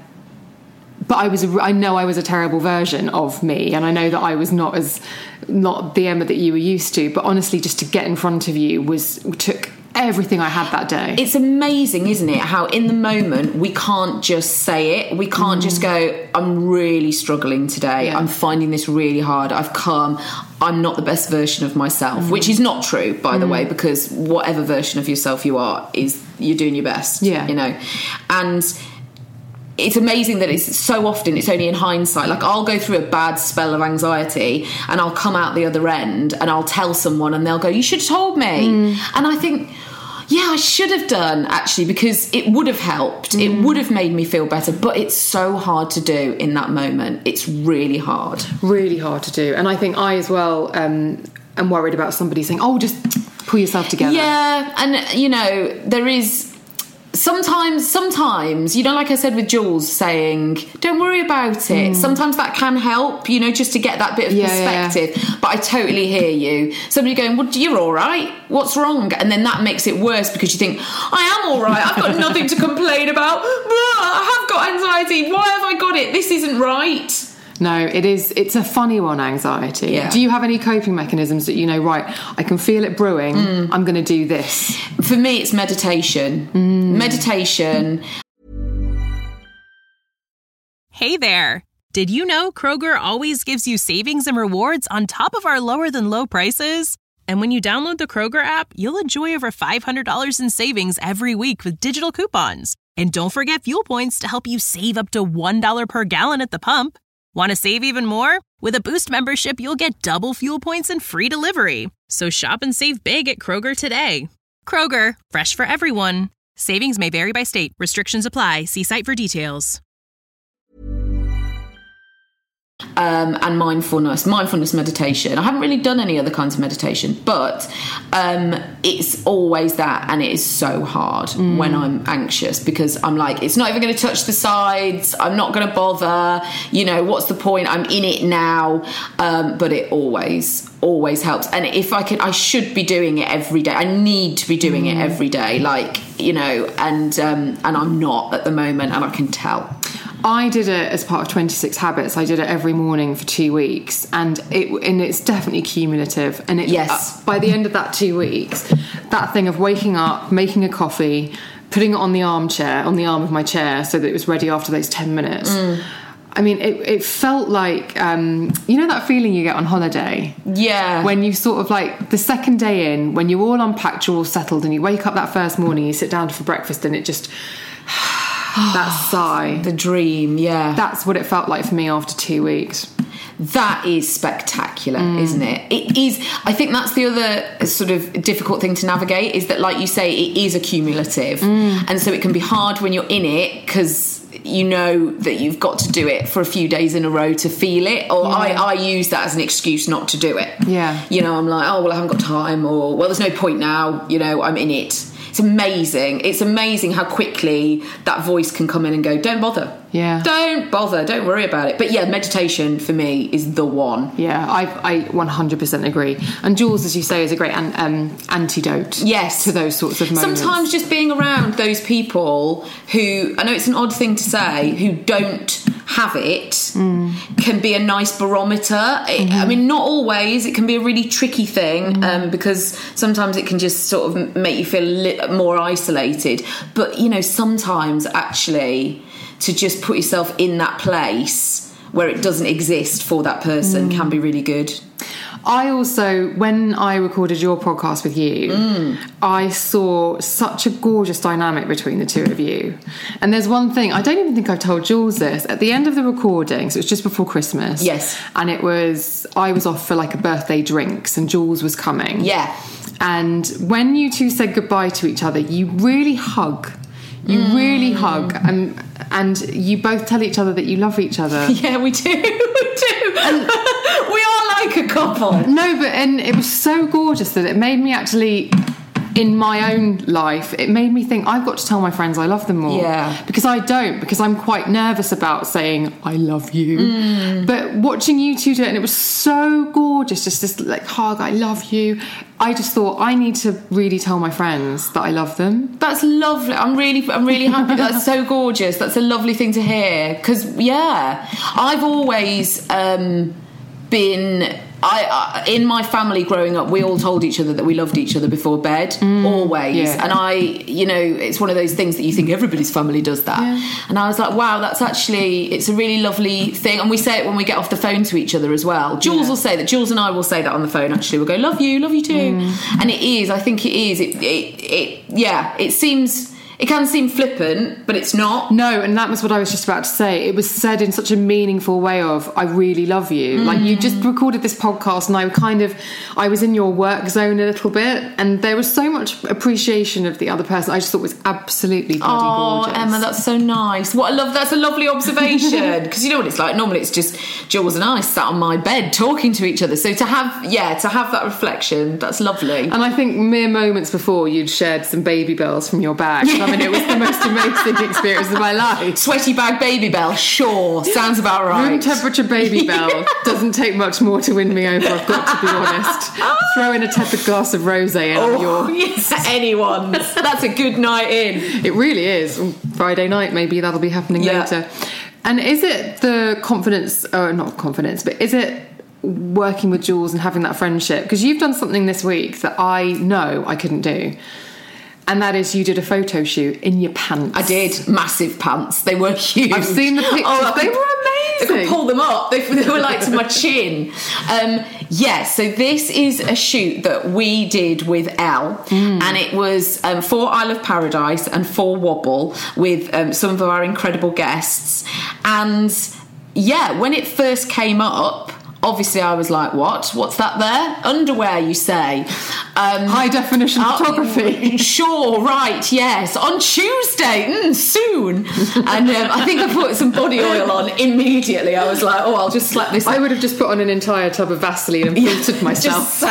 But I was, I know I was a terrible version of me, and I know that I was not as, not the Emma that you were used to. But honestly, just to get in front of you was took everything I had that day. It's amazing, isn't it? How in the moment we can't just say it. We can't mm. just go, I'm really struggling today. Yeah. I'm finding this really hard. I've come. I'm not the best version of myself, mm. which is not true, by mm. the way, because whatever version of yourself you are, is you're doing your best. Yeah, you know, and. It's amazing that it's so often it's only in hindsight. Like, I'll go through a bad spell of anxiety and I'll come out the other end and I'll tell someone and they'll go, you should have told me. Mm. And I think, yeah, I should have done, actually, because it would have helped. Mm. It would have made me feel better. But it's so hard to do in that moment. It's really hard. Really hard to do. And I think I as well um, am worried about somebody saying, oh, just pull yourself together. Yeah, and, you know, there is... Sometimes, sometimes, you know, like I said with Jules saying, don't worry about it. Mm. Sometimes that can help, you know, just to get that bit of yeah, perspective. Yeah. But I totally hear you. Somebody going, well, you're all right. What's wrong? And then that makes it worse because you think, I am all right. I've got nothing to complain about. I have got anxiety. Why have I got it? This isn't right. No, it is. It's a funny one, anxiety. Yeah. Do you have any coping mechanisms that you know, right, I can feel it brewing, mm. I'm going to do this? For me, it's meditation. Mm. Meditation. Hey there. Did you know Kroger always gives you savings and rewards on top of our lower than low prices? And when you download the Kroger app, you'll enjoy over five hundred dollars in savings every week with digital coupons. And don't forget fuel points to help you save up to one dollar per gallon at the pump. Want to save even more? With a Boost membership, you'll get double fuel points and free delivery. So shop and save big at Kroger today. Kroger, fresh for everyone. Savings may vary by state. Restrictions apply. See site for details. Um, and mindfulness, mindfulness meditation. I haven't really done any other kinds of meditation, but um, it's always that, and it is so hard mm. when I'm anxious because I'm like, it's not even going to touch the sides. I'm not going to bother. You know, what's the point? I'm in it now. Um, but it always, always helps. And if I can, I should be doing it every day. I need to be doing mm. it every day, like, you know, and um, and I'm not at the moment, and I can tell. I did it as part of twenty-six Habits. I did it every morning for two weeks, and it and it's definitely cumulative. And it, yes, uh, by the end of that two weeks, that thing of waking up, making a coffee, putting it on the armchair, on the arm of my chair, so that it was ready after those ten minutes. Mm. I mean, it, it felt like, um, you know that feeling you get on holiday? Yeah. When you sort of like, the second day in, when you're all unpacked, you're all settled, and you wake up that first morning, you sit down for breakfast, and it just... that sigh. The dream, yeah. That's what it felt like for me after two weeks. That is spectacular, mm. isn't it? It is. I think that's the other sort of difficult thing to navigate, is that, like you say, it is accumulative. Mm. And so it can be hard when you're in it because you know that you've got to do it for a few days in a row to feel it. Or yeah. I, I use that as an excuse not to do it. Yeah. You know, I'm like, oh, well, I haven't got time, or, well, there's no point now, you know, I'm in it. it's amazing. It's amazing how quickly that voice can come in and go, don't bother. Yeah. Don't bother. Don't worry about it. But yeah, meditation for me is the one. Yeah, I I one hundred percent agree. And Jules, as you say, is a great an, um, antidote yes. to those sorts of moments. Sometimes just being around those people who, I know it's an odd thing to say, who don't have it mm. can be a nice barometer. It, mm-hmm. I mean, not always. It can be a really tricky thing mm. um, because sometimes it can just sort of make you feel a little more isolated. But, you know, sometimes actually to just put yourself in that place where it doesn't exist for that person mm. can be really good. I also, when I recorded your podcast with you, mm. I saw such a gorgeous dynamic between the two of you. And there's one thing, I don't even think I've told Jules this, at the end of the recording, so it was just before Christmas. Yes. And it was, I was off for like a birthday drinks and Jules was coming. Yeah. And when you two said goodbye to each other, you really hug. You mm. really hug, and and you both tell each other that you love each other. Yeah, we do. We do. And we are like a couple. No, but and it was so gorgeous that it made me actually, in my own life, it made me think I've got to tell my friends I love them more. Yeah. Because I don't, because I'm quite nervous about saying I love you. Mm. But watching you two do it, and it was so gorgeous, just this like hug, I love you. I just thought I need to really tell my friends that I love them. That's lovely. I'm really, I'm really happy. That's so gorgeous. That's a lovely thing to hear. Because yeah, I've always um, been. I, I in my family growing up, we all told each other that we loved each other before bed, mm, always. Yeah. And I, you know, it's one of those things that you think everybody's family does that. Yeah. And I was like, wow, that's actually, it's a really lovely thing. And we say it when we get off the phone to each other as well. Jules yeah. will say that. Jules and I will say that on the phone. Actually, we'll go, love you, love you too. Mm. And it is. I think it is. It, it, it. Yeah. It seems. It can seem flippant, but it's not. No, and that was what I was just about to say. It was said in such a meaningful way of, I really love you. Mm. Like, you just recorded this podcast and I kind of, I was in your work zone a little bit, and there was so much appreciation of the other person. I just thought was absolutely bloody oh, gorgeous. Emma, that's so nice. What I love, that's a lovely observation. Because you know what it's like? Normally it's just Jules and I sat on my bed talking to each other. So to have, yeah, to have that reflection, that's lovely. And I think mere moments before you'd shared some baby bells from your bag. I mean, it was the most amazing experience of my life. Sweaty bag baby bell, sure, sounds about right. Room temperature baby bell doesn't take much more to win me over, I've got to be honest. Throw in a tepid glass of rosé and oh, you're... yes, anyone's. That's a good night in. It really is. Friday night, maybe that'll be happening yeah. later. And is it the confidence, or not confidence, but is it working with Jules and having that friendship? Because you've done something this week that I know I couldn't do. And that is, you did a photo shoot in your pants. I did. Massive pants. They were huge. I've seen the pictures. Oh, they were amazing. I could pull them up. They, they were like to my chin. Um, yes, yeah, so this is a shoot that we did with Elle. Mm. And it was um, for Isle of Paradise and for Wobble with um, some of our incredible guests. And yeah, when it first came up, obviously I was like, what? What's that there? Underwear, you say? Um, High definition uh, photography. Sure, right, yes. On Tuesday, mm, soon. And um, I think I put some body oil on immediately. I was like, oh, I'll just slap this. I would have just put on an entire tub of Vaseline and filtered yeah, myself. Just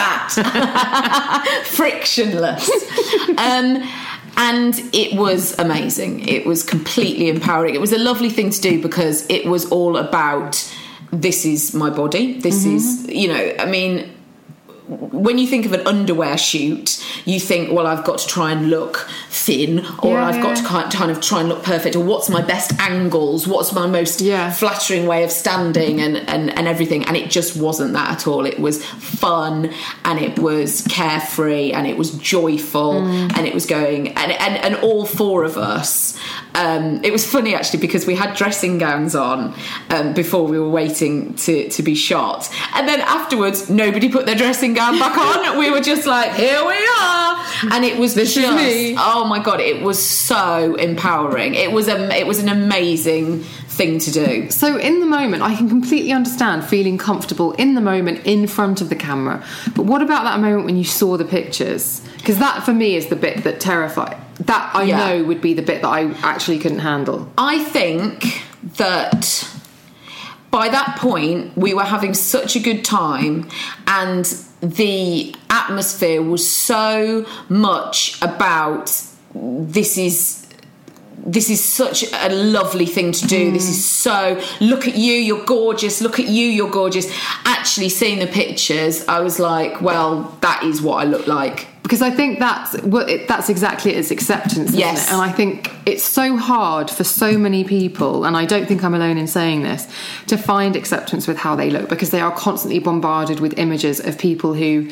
sat. Frictionless. Um, and it was amazing. It was completely empowering. It was a lovely thing to do because it was all about... this is my body. This mm-hmm. is, you know, I mean, when you think of an underwear shoot, you think, well, I've got to try and look thin, or yeah. I've got to kind of try and look perfect, or what's my best angles, what's my most yeah. flattering way of standing, and, and, and everything. And it just wasn't that at all. It was fun, and it was carefree, and it was joyful, mm. and it was going, and, and, and all four of us, um, it was funny actually, because we had dressing gowns on um, before we were waiting to, to be shot. And then afterwards, nobody put their dressing gown back on. We were just like, here we are. And it was this just, is me. Oh my God, it was so empowering. It was a, it was an amazing thing to do. So in the moment, I can completely understand feeling comfortable in the moment in front of the camera. But what about that moment when you saw the pictures? Because that for me is the bit that terrified. That I yeah. know would be the bit that I actually couldn't handle. I think that by that point we were having such a good time, and the atmosphere was so much about this is this is such a lovely thing to do. Mm. This is so, look at you, you're gorgeous, look at you, you're gorgeous. Actually seeing the pictures, I was like, well, that is what I look like. Because I think that's well, it, that's exactly it, it's acceptance, isn't yes. it? And I think it's so hard for so many people, and I don't think I'm alone in saying this, to find acceptance with how they look, because they are constantly bombarded with images of people who,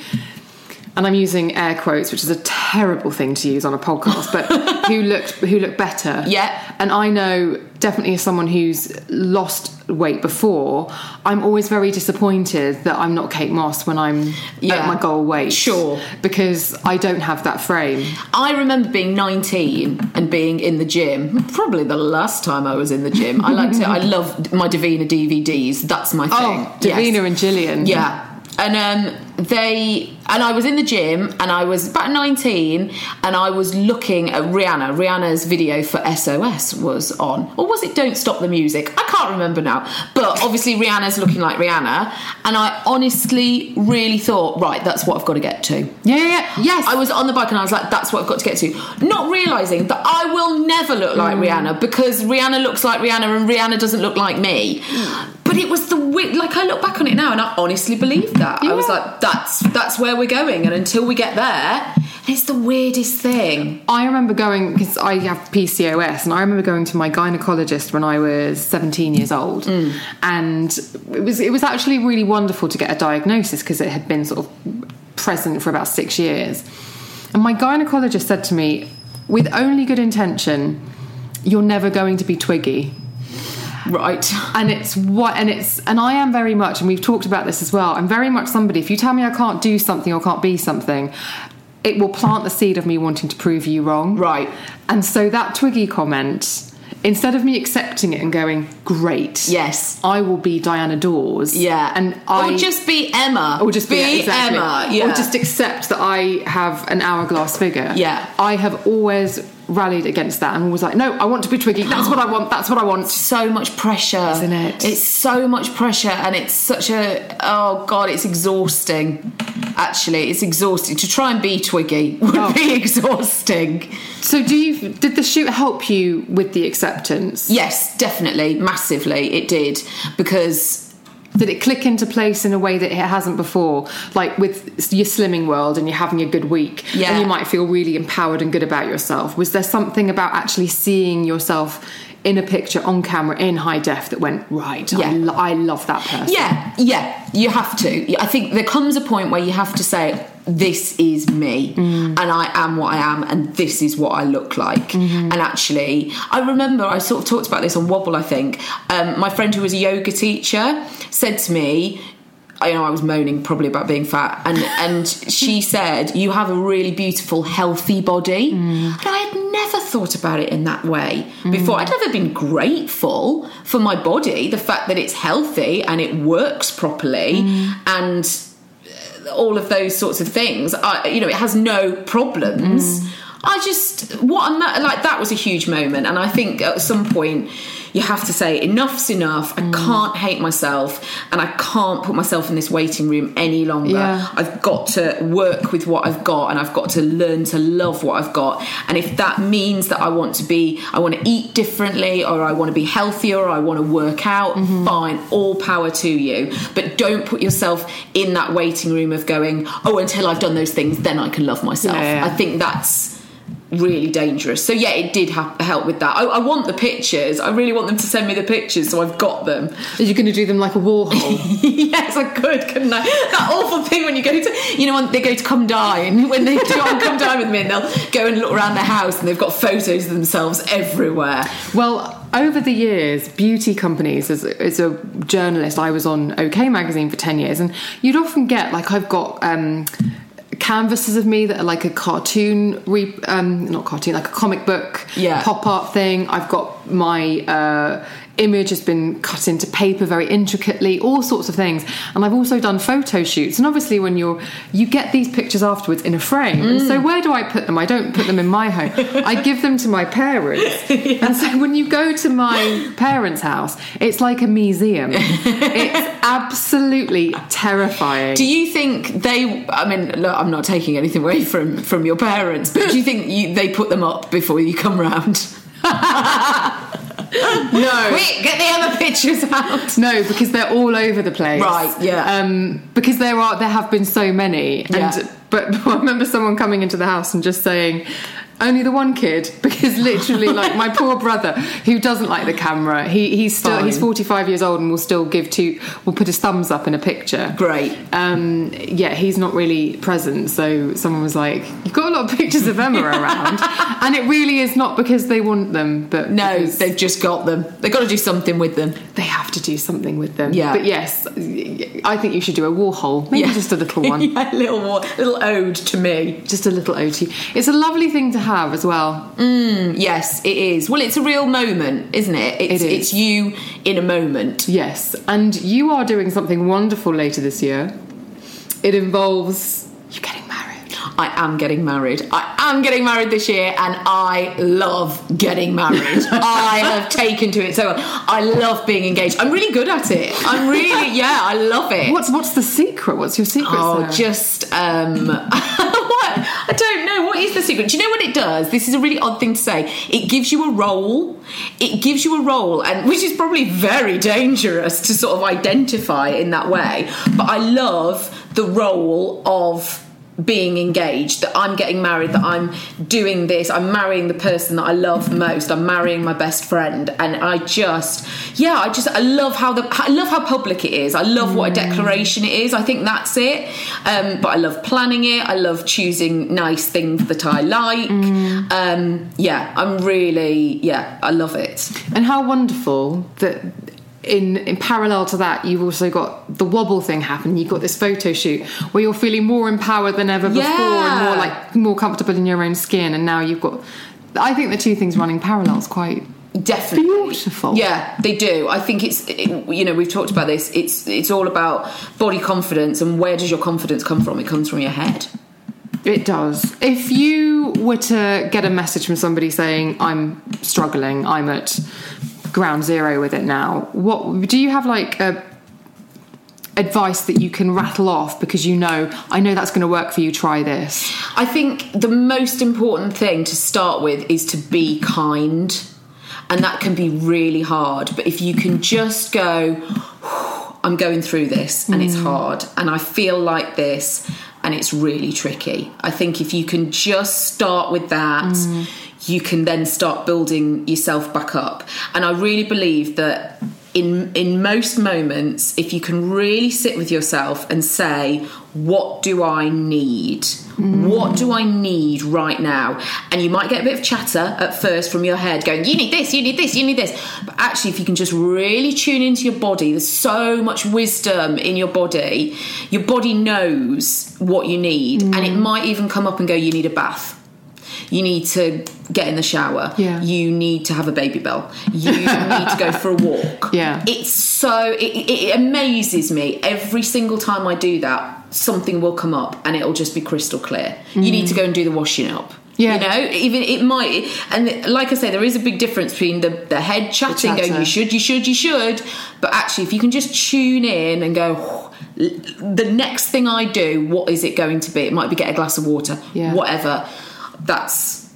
and I'm using air quotes, which is a terrible thing to use on a podcast, but who looked who look better. Yeah. And I know definitely as someone who's lost weight before, I'm always very disappointed that I'm not Kate Moss when I'm yeah. at my goal weight. Sure. Because I don't have that frame. I remember being nineteen and being in the gym, probably the last time I was in the gym. I like to, I love my Davina D V Ds. That's my thing. Oh, Davina yes. and Gillian. Yeah. And um, they and I was in the gym, and I was about nineteen, and I was looking at Rihanna. Rihanna's video for S O S was on, or was it Don't Stop the Music? I can't remember now. But obviously Rihanna's looking like Rihanna, and I honestly really thought, right, that's what I've got to get to. Yeah, yeah, yeah. Yes. I was on the bike, and I was like, that's what I've got to get to. Not realising that I will never look like mm. Rihanna, because Rihanna looks like Rihanna, and Rihanna doesn't look like me. But it was the weird, like, I look back on it now, and I honestly believed that. Yeah. I was like, that's that's where we're going, and until we get there, it's the weirdest thing. I remember going, because I have P C O S, and I remember going to my gynecologist when I was seventeen years old, mm. and it was it was actually really wonderful to get a diagnosis, because it had been sort of present for about six years. And my gynecologist said to me, with only good intention, you're never going to be Twiggy. Right. And it's what and it's and I am very much, and we've talked about this as well, I'm very much somebody, if you tell me I can't do something or can't be something, it will plant the seed of me wanting to prove you wrong. Right. And so that Twiggy comment, instead of me accepting it and going, great, yes, I will be Diana Dawes. Yeah. And I Or just be Emma. Or just be, be exactly. Emma. Yeah. Or just accept that I have an hourglass figure. Yeah. I have always rallied against that, and was like, no, I want to be Twiggy, that's what I want, that's what I want. So much pressure, isn't it? It's so much pressure, and it's such a, oh god, it's exhausting. Actually, it's exhausting to try and be Twiggy would oh. be exhausting. So do you did the shoot help you with the acceptance? Yes, definitely, massively it did, because did it click into place in a way that it hasn't before? Like with your slimming world, and you're having a good week, yeah. and you might feel really empowered and good about yourself. Was there something about actually seeing yourself in a picture on camera in high def that went, right, yeah. I, lo- I love that person? Yeah, yeah, you have to. I think there comes a point where you have to say, this is me, mm. and I am what I am, and this is what I look like. Mm-hmm. And actually, I remember I sort of talked about this on Wobble, I think. Um, my friend who was a yoga teacher said to me, I know I was moaning probably about being fat, and and she said, you have a really beautiful, healthy body. Mm. And I had never thought about it in that way mm. before. I'd never been grateful for my body, the fact that it's healthy and it works properly, mm. and all of those sorts of things. I, you know, it has no problems. Mm. I just, what I'm like, that was a huge moment, and I think at some point you have to say, enough's enough. I mm. can't hate myself, and I can't put myself in this waiting room any longer. Yeah. I've got to work with what I've got, and I've got to learn to love what I've got. And if that means that I want to be, I want to eat differently, or I want to be healthier, or I want to work out, mm-hmm. fine, all power to you. But don't put yourself in that waiting room of going, oh, until I've done those things, then I can love myself. Yeah, yeah. I think that's really dangerous. So yeah, it did ha- help with that. I, I want the pictures. I really want them to send me the pictures, so I've got them. Are you going to do them like a Warhol? Yes, I could, couldn't I? That awful thing when you go to, you know, when they go to Come Dine, when they do on Come Dine with me, and they'll go and look around their house, and they've got photos of themselves everywhere. Well, over the years, beauty companies, as, as a journalist, I was on OK Magazine for ten years, and you'd often get, like, I've got um canvases of me that are like a cartoon re- um not cartoon like a comic book yeah. pop-up thing. I've got my uh image has been cut into paper very intricately, all sorts of things. And I've also done photo shoots. And obviously when you're, you get these pictures afterwards in a frame. Mm. And so where do I put them? I don't put them in my home. I give them to my parents. Yeah. And so when you go to my parents' house, it's like a museum. It's absolutely terrifying. Do you think they, I mean, look, I'm not taking anything away from, from your parents, but do you think you, they put them up before you come round? No. Quick, get the other pictures out. No, because they're all over the place. Right, yeah. Um, because there are there have been so many. And yeah. but I remember someone coming into the house and just saying, only the one kid, because literally, like, my poor brother, who doesn't like the camera, he he's still Fine. he's forty-five years old and will still give two, will put his thumbs up in a picture. Great. Um, yeah, he's not really present, so someone was like, "You've got a lot of pictures of Emma around," and it really is not because they want them, but no, they've just got them. They've got to do something with them. They have to do something with them. Yeah. But yes, I think you should do a Warhol, maybe yeah. just a little one, yeah, a little war, little ode to me, just a little ode to you. It's a lovely thing to have as well. Mm, yes, it is. Well, it's a real moment, isn't it? It's, it is. It's you in a moment. Yes, and you are doing something wonderful later this year. It involves you getting married. I am getting married. I am getting married this year, and I love getting married. I have taken to it so well. I love being engaged. I'm really good at it. I'm really, yeah, I love it. What's what's the secret? What's your secret? Oh, Sarah? just um, what? I don't know. What is the secret? Do you know what it does? This is a really odd thing to say. It gives you a role. It gives you a role, and which is probably very dangerous to sort of identify in that way. But I love the role of being engaged, that I'm getting married, that I'm doing this, I'm marrying the person that I love most, I'm marrying my best friend, and I just yeah I just I love how the I love how public it is. I love what a declaration it is. I think that's it. Um, but I love planning it. I love choosing nice things that I like. mm. um, yeah I'm really yeah I love it. And how wonderful that In, in parallel to that, you've also got the wobble thing happening. You've got this photo shoot where you're feeling more empowered than ever before, yeah. and more like more comfortable in your own skin. And now you've got, I think the two things running parallel is quite definitely beautiful. Yeah, they do. I think it's it, you know we've talked about this. It's it's all about body confidence, and where does your confidence come from? It comes from your head. It does. If you were to get a message from somebody saying, "I'm struggling, I'm at ground zero with it now," what do you have, like a advice that you can rattle off because you know I know that's going to work for you, try this? I think the most important thing to start with is to be kind, and that can be really hard, but if you can just go, I'm going through this and mm. it's hard and I feel like this and it's really tricky. I think if you can just start with that, mm. you can then start building yourself back up. And I really believe that in in most moments, if you can really sit with yourself and say, what do I need? Mm. What do I need right now? And you might get a bit of chatter at first from your head going, you need this, you need this, you need this. But actually, if you can just really tune into your body, there's so much wisdom in your body. Your body knows what you need. Mm. And it might even come up and go, you need a bath. You need to get in the shower. Yeah. You need to have a baby bell. You need to go for a walk. Yeah. It's so, it, it amazes me. Every single time I do that, something will come up and it'll just be crystal clear. Mm. You need to go and do the washing up. Yeah. You know, even it might, and like I say, there is a big difference between the, the head chatting, the going, you should, you should, you should. But actually, if you can just tune in and go, the next thing I do, what is it going to be? It might be get a glass of water, yeah. whatever. That's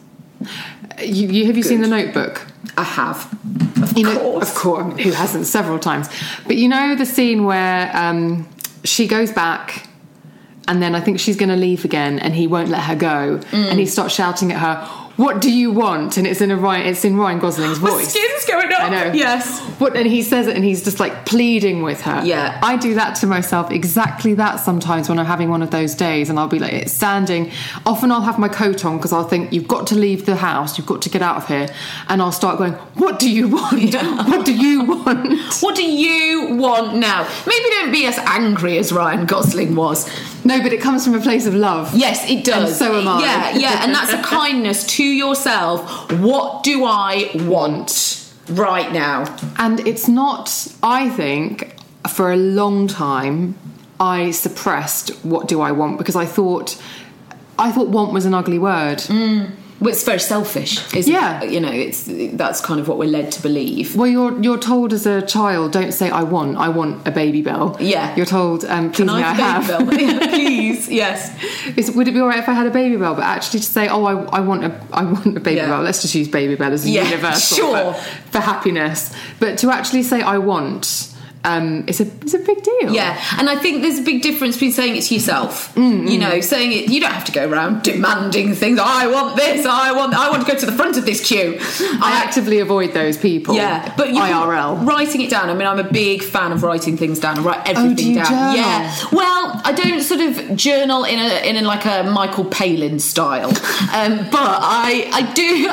you, you have you good. seen The Notebook? I have, of you course. Know, of course, who hasn't? Several times. But you know the scene where um, she goes back, and then I think she's going to leave again, and he won't let her go, mm. and he starts shouting at her, "What do you want?" And it's in a Ryan, it's in Ryan Gosling's voice. My skin's going up. I know. Yes. What? And he says it, and he's just like pleading with her. Yeah. I do that to myself, exactly that sometimes when I'm having one of those days, and I'll be like standing. Often I'll have my coat on because I'll think you've got to leave the house, you've got to get out of here, and I'll start going, "What do you want? Yeah. What do you want? What do you want now?" Maybe don't be as angry as Ryan Gosling was. No, but it comes from a place of love. Yes, it does. And so am I. Yeah, yeah, and that's a kindness to yourself. What do I want? right now. And it's not, I think, for a long time, I suppressed what do I want because I thought, I thought want was an ugly word. Mm. Well, it's very selfish, isn't yeah. it? You know, it's that's kind of what we're led to believe. Well, you're you're told as a child, don't say I want, I want a Baby Bell. Yeah. You're told, um, please Can may I, I have. have Baby Bell? Yeah, please, yes. Is, would it be all right if I had a Baby Bell? But actually to say, oh, I, I want a I want a Baby Yeah. Bell. Let's just use Baby Bell as a Yeah, universal sure. for, for happiness. But to actually say I want... Um, it's a it's a big deal. Yeah, and I think there's a big difference between saying it to yourself. Mm-hmm. You know, saying it. You don't have to go around demanding things. I want this. I want. I want to go to the front of this queue. I actively avoid those people. Yeah, but you I R L writing it down. I mean, I'm a big fan of writing things down. I write everything oh, do you down. Journal? Yeah. Well, I don't sort of journal in a in a, like a Michael Palin style, um, but I I do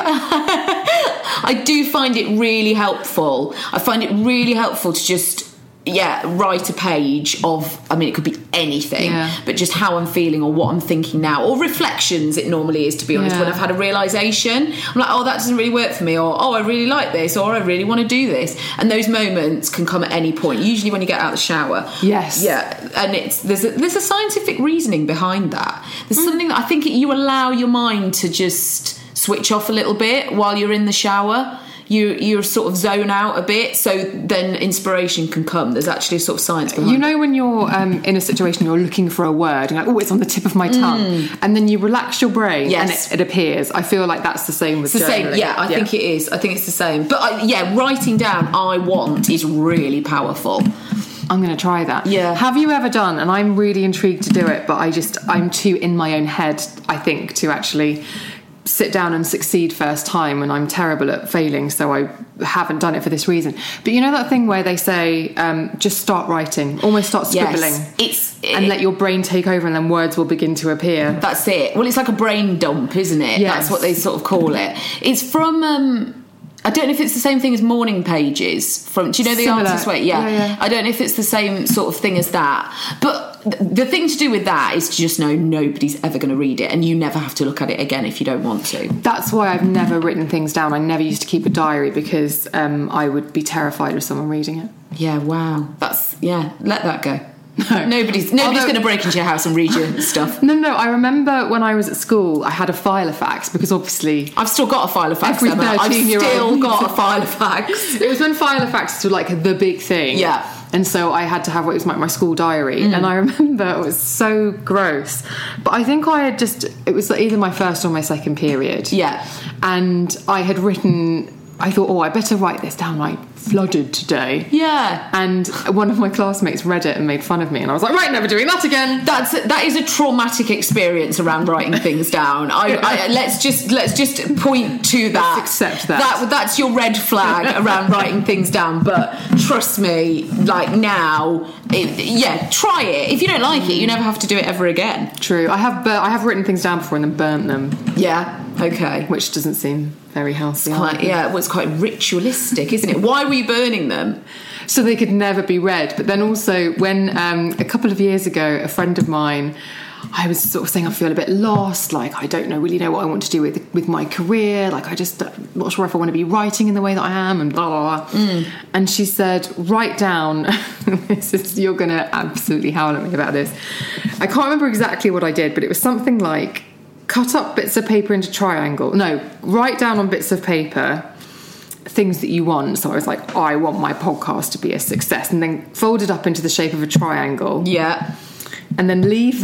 I do find it really helpful. I find it really helpful to just. Yeah, write a page of, I mean, it could be anything, yeah. but just how I'm feeling or what I'm thinking now, or reflections, it normally is, to be honest, yeah. when I've had a realisation. I'm like, oh, that doesn't really work for me, or oh, I really like this, or I really want to do this. And those moments can come at any point, usually when you get out of the shower. Yes. Yeah, and it's there's a, there's a scientific reasoning behind that. There's mm. something that I think you allow your mind to just switch off a little bit while you're in the shower. You you sort of zone out a bit, so then inspiration can come. There's actually a sort of science behind it. You know, when you're um, in a situation, you're looking for a word, and you're like, oh, it's on the tip of my tongue, mm. and then you relax your brain, yes. and it, it appears. I feel like that's the same with it's the journaling. same. Yeah, I yeah. think it is. I think it's the same. But I, yeah, writing down "I want" is really powerful. I'm going to try that. Yeah. Have you ever done? And I'm really intrigued to do it, but I just I'm too in my own head, I think, to actually sit down and succeed first time, and I'm terrible at failing, so I haven't done it for this reason. But you know that thing where they say um, just start writing, almost start scribbling, yes. it's and it, let your brain take over, and then words will begin to appear. That's it. Well, it's like a brain dump, isn't it? Yes. That's what they sort of call it. It's from um, I don't know if it's the same thing as Morning Pages from, do you know the Similar. Artist's Way? Yeah. Yeah, yeah. I don't know if it's the same sort of thing as that, but the thing to do with that is to just know nobody's ever going to read it, and you never have to look at it again if you don't want to. That's why I've never written things down. I never used to keep a diary because um, I would be terrified of someone reading it. Yeah, wow. That's, yeah, let that go. No. Nobody's nobody's Although, going to break into your house and read your stuff. No, no. I remember when I was at school, I had a Filofax because obviously I've still got a Filofax. Every Emma. I've thirteen-year-old still needs got a- a Filofax. It was when Filofaxes were like the big thing. Yeah. And so I had to have what was like my school diary. Mm. And I remember it was so gross. But I think I had just, it was either my first or my second period. Yeah. And I had written, I thought, oh, I better write this down. I flooded today. Yeah. And one of my classmates read it and made fun of me. And I was like, right, never doing that again. That's that is a traumatic experience around writing things down. I, I let's just let's just point to that. Let's accept that. that. That's your red flag around writing things down. But trust me, like now, it, yeah, try it. If you don't like it, you never have to do it ever again. True. I have bur- I have written things down before and then burnt them. Yeah. Okay. Which doesn't seem very healthy. Quite, yeah, well, it's quite ritualistic, isn't it? Why were you burning them? So they could never be read. But then also when um, a couple of years ago, a friend of mine, I was sort of saying I feel a bit lost, like I don't know really know what I want to do with with my career, like I just I'm not sure if I want to be writing in the way that I am, and blah blah blah. Mm. And she said, write down this is, you're gonna absolutely howl at me about this. I can't remember exactly what I did, but it was something like cut up bits of paper into triangle. No, write down on bits of paper things that you want. So I was like, oh, I want my podcast to be a success, and then fold it up into the shape of a triangle. Yeah. And then leave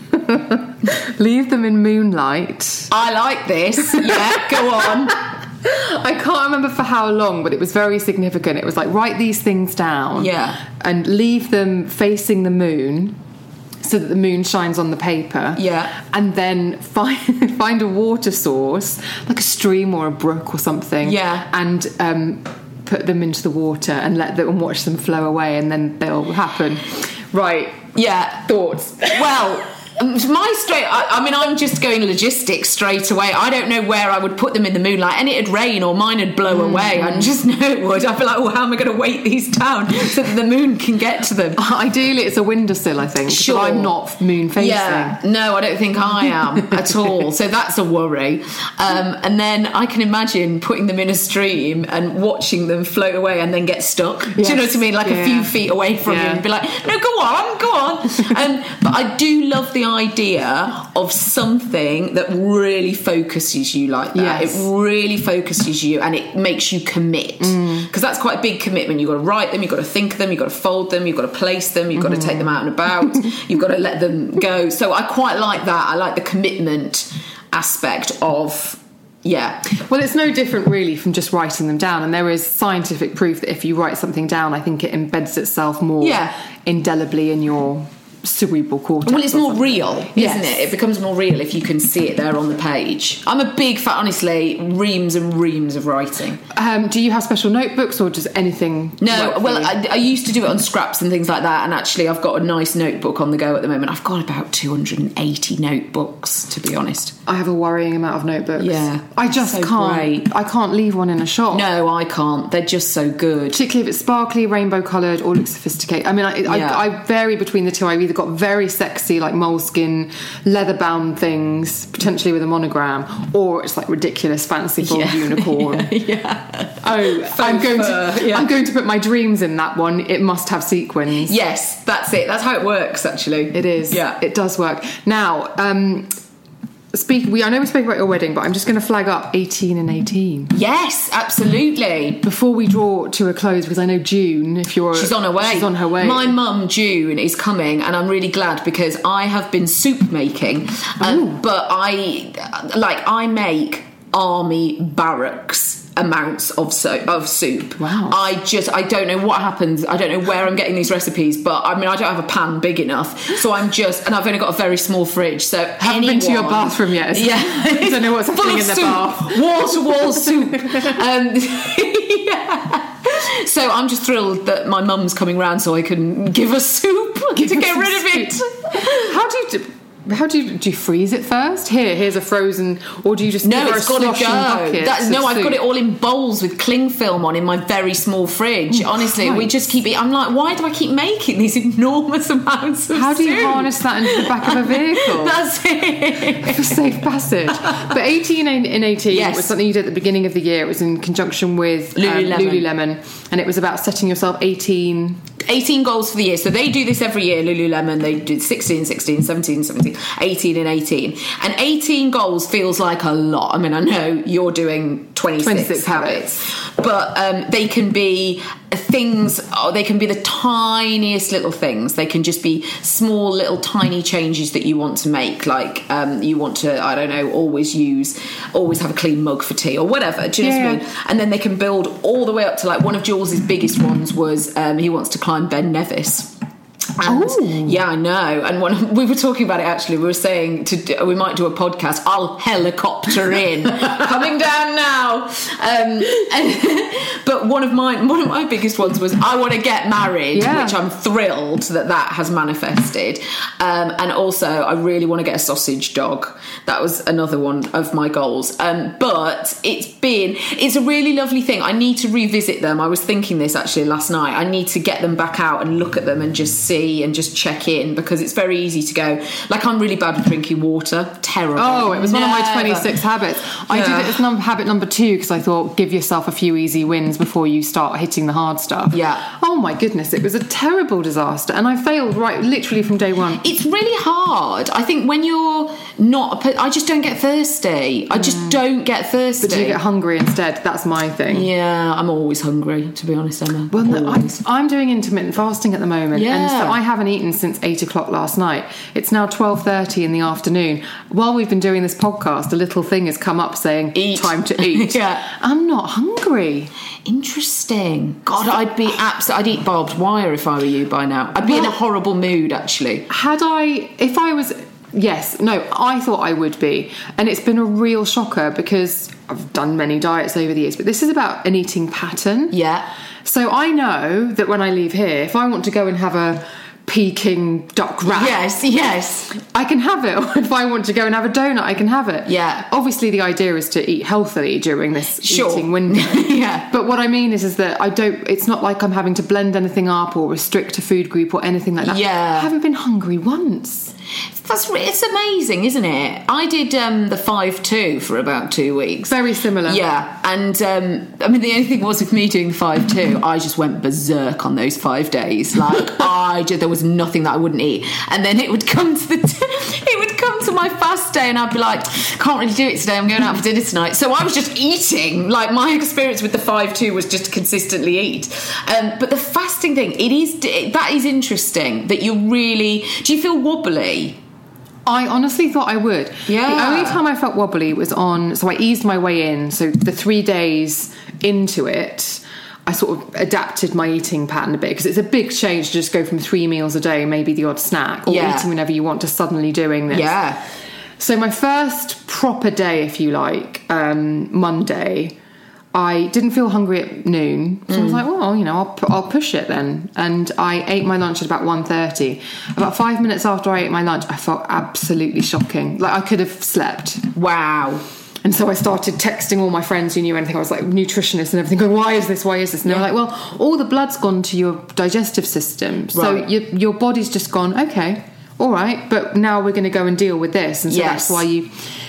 them, leave them in moonlight. I like this. Yeah, go on. I can't remember for how long, but it was very significant. It was like, write these things down. Yeah. And leave them facing the moon, so that the moon shines on the paper. Yeah. And then find find a water source, like a stream or a brook or something. Yeah. And um, put them into the water and let them and watch them flow away, and then they'll happen. Right. Yeah. Thoughts. Well, My straight, I, I mean, I'm just going logistics straight away. I don't know where I would put them in the moonlight, and it'd rain or mine would blow mm. away. I just know it would. I'd be like, well, how am I going to weight these down so that the moon can get to them? Ideally, it's a windowsill, I think. Sure. But I'm not moon facing. Yeah. No, I don't think I am at all. So that's a worry. Um, and then I can imagine putting them in a stream and watching them float away and then get stuck. Yes. Do you know what I mean? Like yeah. a few feet away from yeah. you and be like, no, go on, go on. um, but I do love the idea of something that really focuses you like that. Yes. It really focuses you and it makes you commit. Because mm. that's quite a big commitment. You've got to write them, you've got to think of them, you've got to fold them, you've got to place them, you've got mm. to take them out and about, you've got to let them go. So I quite like that. I like the commitment aspect of... Yeah. Well, it's no different really from just writing them down, and there is scientific proof that if you write something down, I think it embeds itself more yeah. indelibly in your cerebral cortex. Well, it's more real, isn't yes. it? It becomes more real if you can see it there on the page. I'm a big fan, honestly, reams and reams of writing. Um, do you have special notebooks or just anything? No, well, I, I used to do it on scraps and things like that, and actually I've got a nice notebook on the go at the moment. I've got about two hundred eighty notebooks, to be honest. I have a worrying amount of notebooks. Yeah. I just so can't. Great. I can't leave one in a shop. No, I can't. They're just so good. Particularly if it's sparkly, rainbow coloured, or looks sophisticated. I mean, I, yeah. I, I vary between the two. I've either got very sexy, like moleskin, leather-bound things, potentially with a monogram, or it's like ridiculous, fanciful yeah. unicorn. yeah, yeah. Oh, Faux I'm going fur, to. Yeah. I'm going to put my dreams in that one. It must have sequins. Yes, that's it. That's how it works. Actually, it is. Yeah, it does work. Now, um, speak. We I know we spoke about your wedding, but I'm just going to flag up eighteen and eighteen. Yes, absolutely. Before we draw to a close, because I know June, if you're she's on her way. She's on her way. My mum June is coming, and I'm really glad because I have been soup making, um, but I like I make army barracks amounts of so of soup. Wow. I just I don't know what happens. I don't know where I'm getting these recipes, but I mean I don't have a pan big enough, so I'm just and I've only got a very small fridge. So haven't anyone, been to your bathroom yet. Yeah, I don't know what's happening in the soup, bath. Wall to wall soup. Um, yeah. So I'm just thrilled that my mum's coming round so I can give her soup give to get rid of it. How do you? Do- How do you do? You freeze it first? Here, here's a frozen, or do you just no? give her It's a got to go. That, no, I've soup? got it all in bowls with cling film on in my very small fridge. Oh, honestly, Christ. we just keep it. I'm like, why do I keep making these enormous amounts of How do you soup? harness that into the back of a vehicle? That's it for safe passage. But eighteen and eighteen yes. was something you did at the beginning of the year. It was in conjunction with Lululemon. Um, Lululemon, and it was about setting yourself eighteen. eighteen goals for the year. So they do this every year, Lululemon. They did sixteen, sixteen, seventeen, seventeen, eighteen and eighteen. And eighteen goals feels like a lot. I mean, I know you're doing twenty-six, twenty-six habits. habits. But um, they can be things, oh, they can be the tiniest little things. They can just be small little tiny changes that you want to make. Like um, you want to, I don't know, always use, always have a clean mug for tea or whatever. Do you know yeah. what I mean? And then they can build all the way up to like one of Jules's biggest ones was um, he wants to climb Ben Nevis. And Ooh. yeah, I know. And when we were talking about it, actually, we were saying to do, we might do a podcast. I'll helicopter in, coming down now. Um, and, but one of my one of my biggest ones was I want to get married, yeah. which I'm thrilled that that has manifested. Um, and also, I really want to get a sausage dog. That was another one of my goals. Um, but it's been it's a really lovely thing. I need to revisit them. I was thinking this actually last night. I need to get them back out and look at them and just see. And just check in because it's very easy to go like I'm really bad with drinking water. Terrible. Oh, it was Never. one of my twenty-six habits. I yeah. did it as num- habit number two because I thought give yourself a few easy wins before you start hitting the hard stuff. Yeah. Oh my goodness, it was a terrible disaster and I failed right literally from day one. It's really hard. I think when you're not I just don't get thirsty. I just mm. don't get thirsty. But do you get hungry instead? That's my thing. Yeah, I'm always hungry, to be honest, Emma. Well, no, I'm, I'm doing intermittent fasting at the moment. Yeah. And so I haven't eaten since eight o'clock last night. It's now twelve thirty in the afternoon. While we've been doing this podcast, a little thing has come up saying, eat. Time to eat. yeah. I'm not hungry. Interesting. God, I'd be abs- I'd eat barbed wire if I were you by now. I'd be well, in a horrible mood, actually. Had I... If I was... Yes, no, I thought I would be. And it's been a real shocker because I've done many diets over the years, but this is about an eating pattern. Yeah. So I know that when I leave here, if I want to go and have a Peking duck wrap. Yes, yes. I can have it. Or if I want to go and have a donut, I can have it. Yeah. Obviously, the idea is to eat healthily during this Sure. eating window. Yeah. But what I mean is, is that I don't. It's not like I'm having to blend anything up or restrict a food group or anything like that. Yeah. I haven't been hungry once. That's re- it's amazing, isn't it? I did um, the five two for about two weeks. Very similar. Yeah, and um, I mean the only thing was with me doing the five two, I just went berserk on those five days. Like I just, there was nothing that I wouldn't eat, and then it would come to the t- it would come to my fast day, and I'd be like, can't really do it today. I'm going out for dinner tonight, so I was just eating. Like my experience with the five two was just to consistently eat. Um, but the fasting thing, it is that is interesting. That you really do you feel wobbly? I honestly thought I would. Yeah. The only time I felt wobbly was on, so I eased my way in. So the three days into it, I sort of adapted my eating pattern a bit, because it's a big change to just go from three meals a day, maybe the odd snack, or Yeah. eating whenever you want, to suddenly doing this. Yeah. So my first proper day, if you like, um, Monday, I didn't feel hungry at noon, so mm. I was like, well, you know, I'll, I'll push it then. And I ate my lunch at about one thirty. About five minutes after I ate my lunch, I felt absolutely shocking. Like I could have slept. Wow. And so I started texting all my friends who knew anything. I was like, nutritionists and everything, going, why is this, why is this? And they were like, well, all the blood's gone to your digestive system. So Right. your, your body's just gone, okay, all right, but now we're going to go and deal with this. And so Yes. that's why you...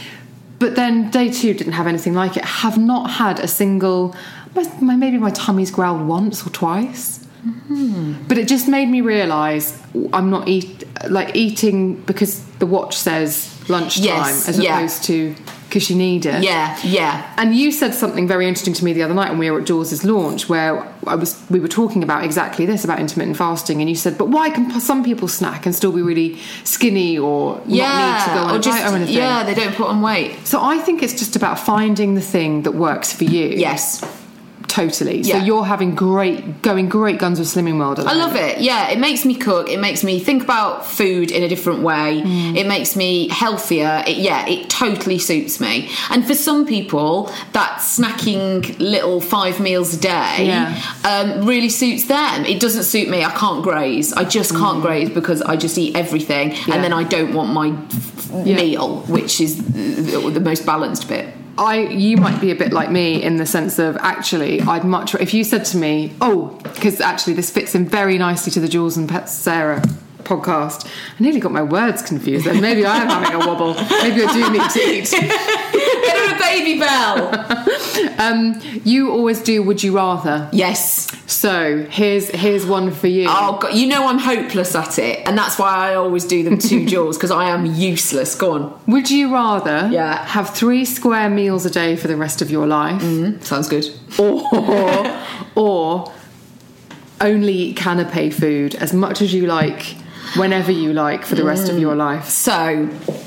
But then day two didn't have anything like it. Have not had a single... My, maybe my tummy's growled once or twice. Mm-hmm. But it just made me realise I'm not eat like eating because the watch says lunchtime, Yes, as yeah. opposed to because you need it. Yeah, yeah. And you said something very interesting to me the other night when we were at Jules' launch, where I was we were talking about exactly this, about intermittent fasting, and you said, but why can some people snack and still be really skinny or Yeah, not need to go on or a just, diet or anything? yeah, they don't put on weight. So I think it's just about finding the thing that works for you. Yes. Totally. So Yeah. you're having great, going great guns with Slimming World. I love it. Yeah, it makes me cook. It makes me think about food in a different way. Mm. It makes me healthier. It, yeah, it totally suits me. And for some people, that snacking little five meals a day Yeah. um, really suits them. It doesn't suit me. I can't graze. I just can't mm. graze because I just eat everything, Yeah. and then I don't want my f- Yeah. meal, which is the, the most balanced bit. I, you might be a bit like me in the sense of, actually, I'd much, if you said to me, oh, because actually this fits in very nicely to the Jules and Pet Sarah podcast. I nearly got my words confused then. Maybe I am having a wobble. Maybe I do need to eat. Get her a baby bell. um, you always do Would You Rather. Yes. So here's here's one for you. Oh God, you know I'm hopeless at it, and that's why I always do them to Jules, because I am useless. Go on. Would you rather Yeah. have three square meals a day for the rest of your life, Mm, sounds good. or or only eat canapé food as much as you like, whenever you like, for the rest Mm. of your life? So,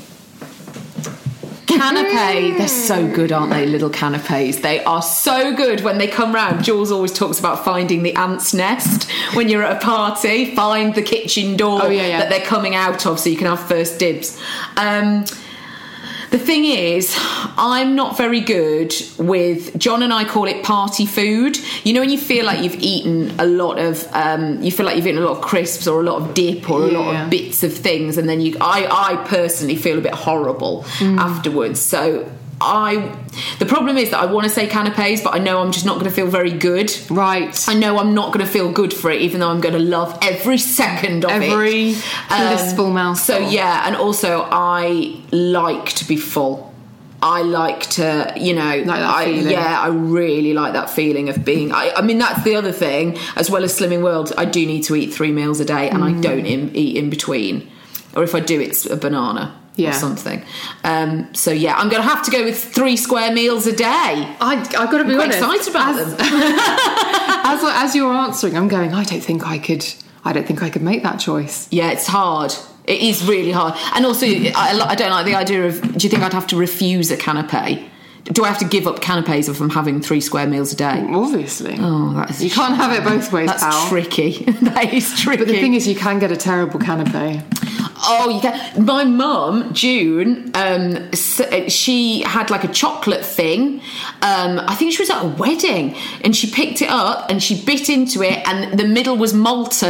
canapé, they're so good, aren't they, little canapés? They are so good when they come round. Jules always talks about finding the ant's nest when you're at a party. Find the kitchen door Oh, yeah, yeah. that they're coming out of so you can have first dibs. Um, the thing is, I'm not very good with, John and I call it party food. You know when you feel like you've eaten a lot of, um, you feel like you've eaten a lot of crisps or a lot of dip or a lot Yeah. of bits of things, and then you, I, I personally feel a bit horrible Mm. afterwards. So I, the problem is that I want to say canapés, but I know I'm just not going to feel very good. Right. I know I'm not going to feel good for it, even though I'm going to love every second of Every it. blissful mouthful. So yeah, and also I like to be full. I like to, you know, Like that I, feeling. yeah, I really like that feeling of being. I, I mean, that's the other thing, as well as Slimming World. I do need to eat three meals a day, and Mm. I don't in, eat in between. Or if I do, it's a banana. Yeah. Or something. Um, so yeah, I'm going to have to go with three square meals a day. I, I've got to be I'm quite honest. excited about as, them. as as you're answering, I'm going, I don't think I could. I don't think I could make that choice. Yeah, it's hard. It is really hard. And also, I, I don't like the idea of, do you think I'd have to refuse a canapé? Do I have to give up canapés if I'm having three square meals a day? Obviously. Oh, that is You can't have it both ways, That's pal. tricky. That is tricky. But the thing is, you can get a terrible canapé. Oh, you can. My mum, June, um, s- she had like a chocolate thing. Um, I think she was at a wedding, and she picked it up and she bit into it, and the middle was molten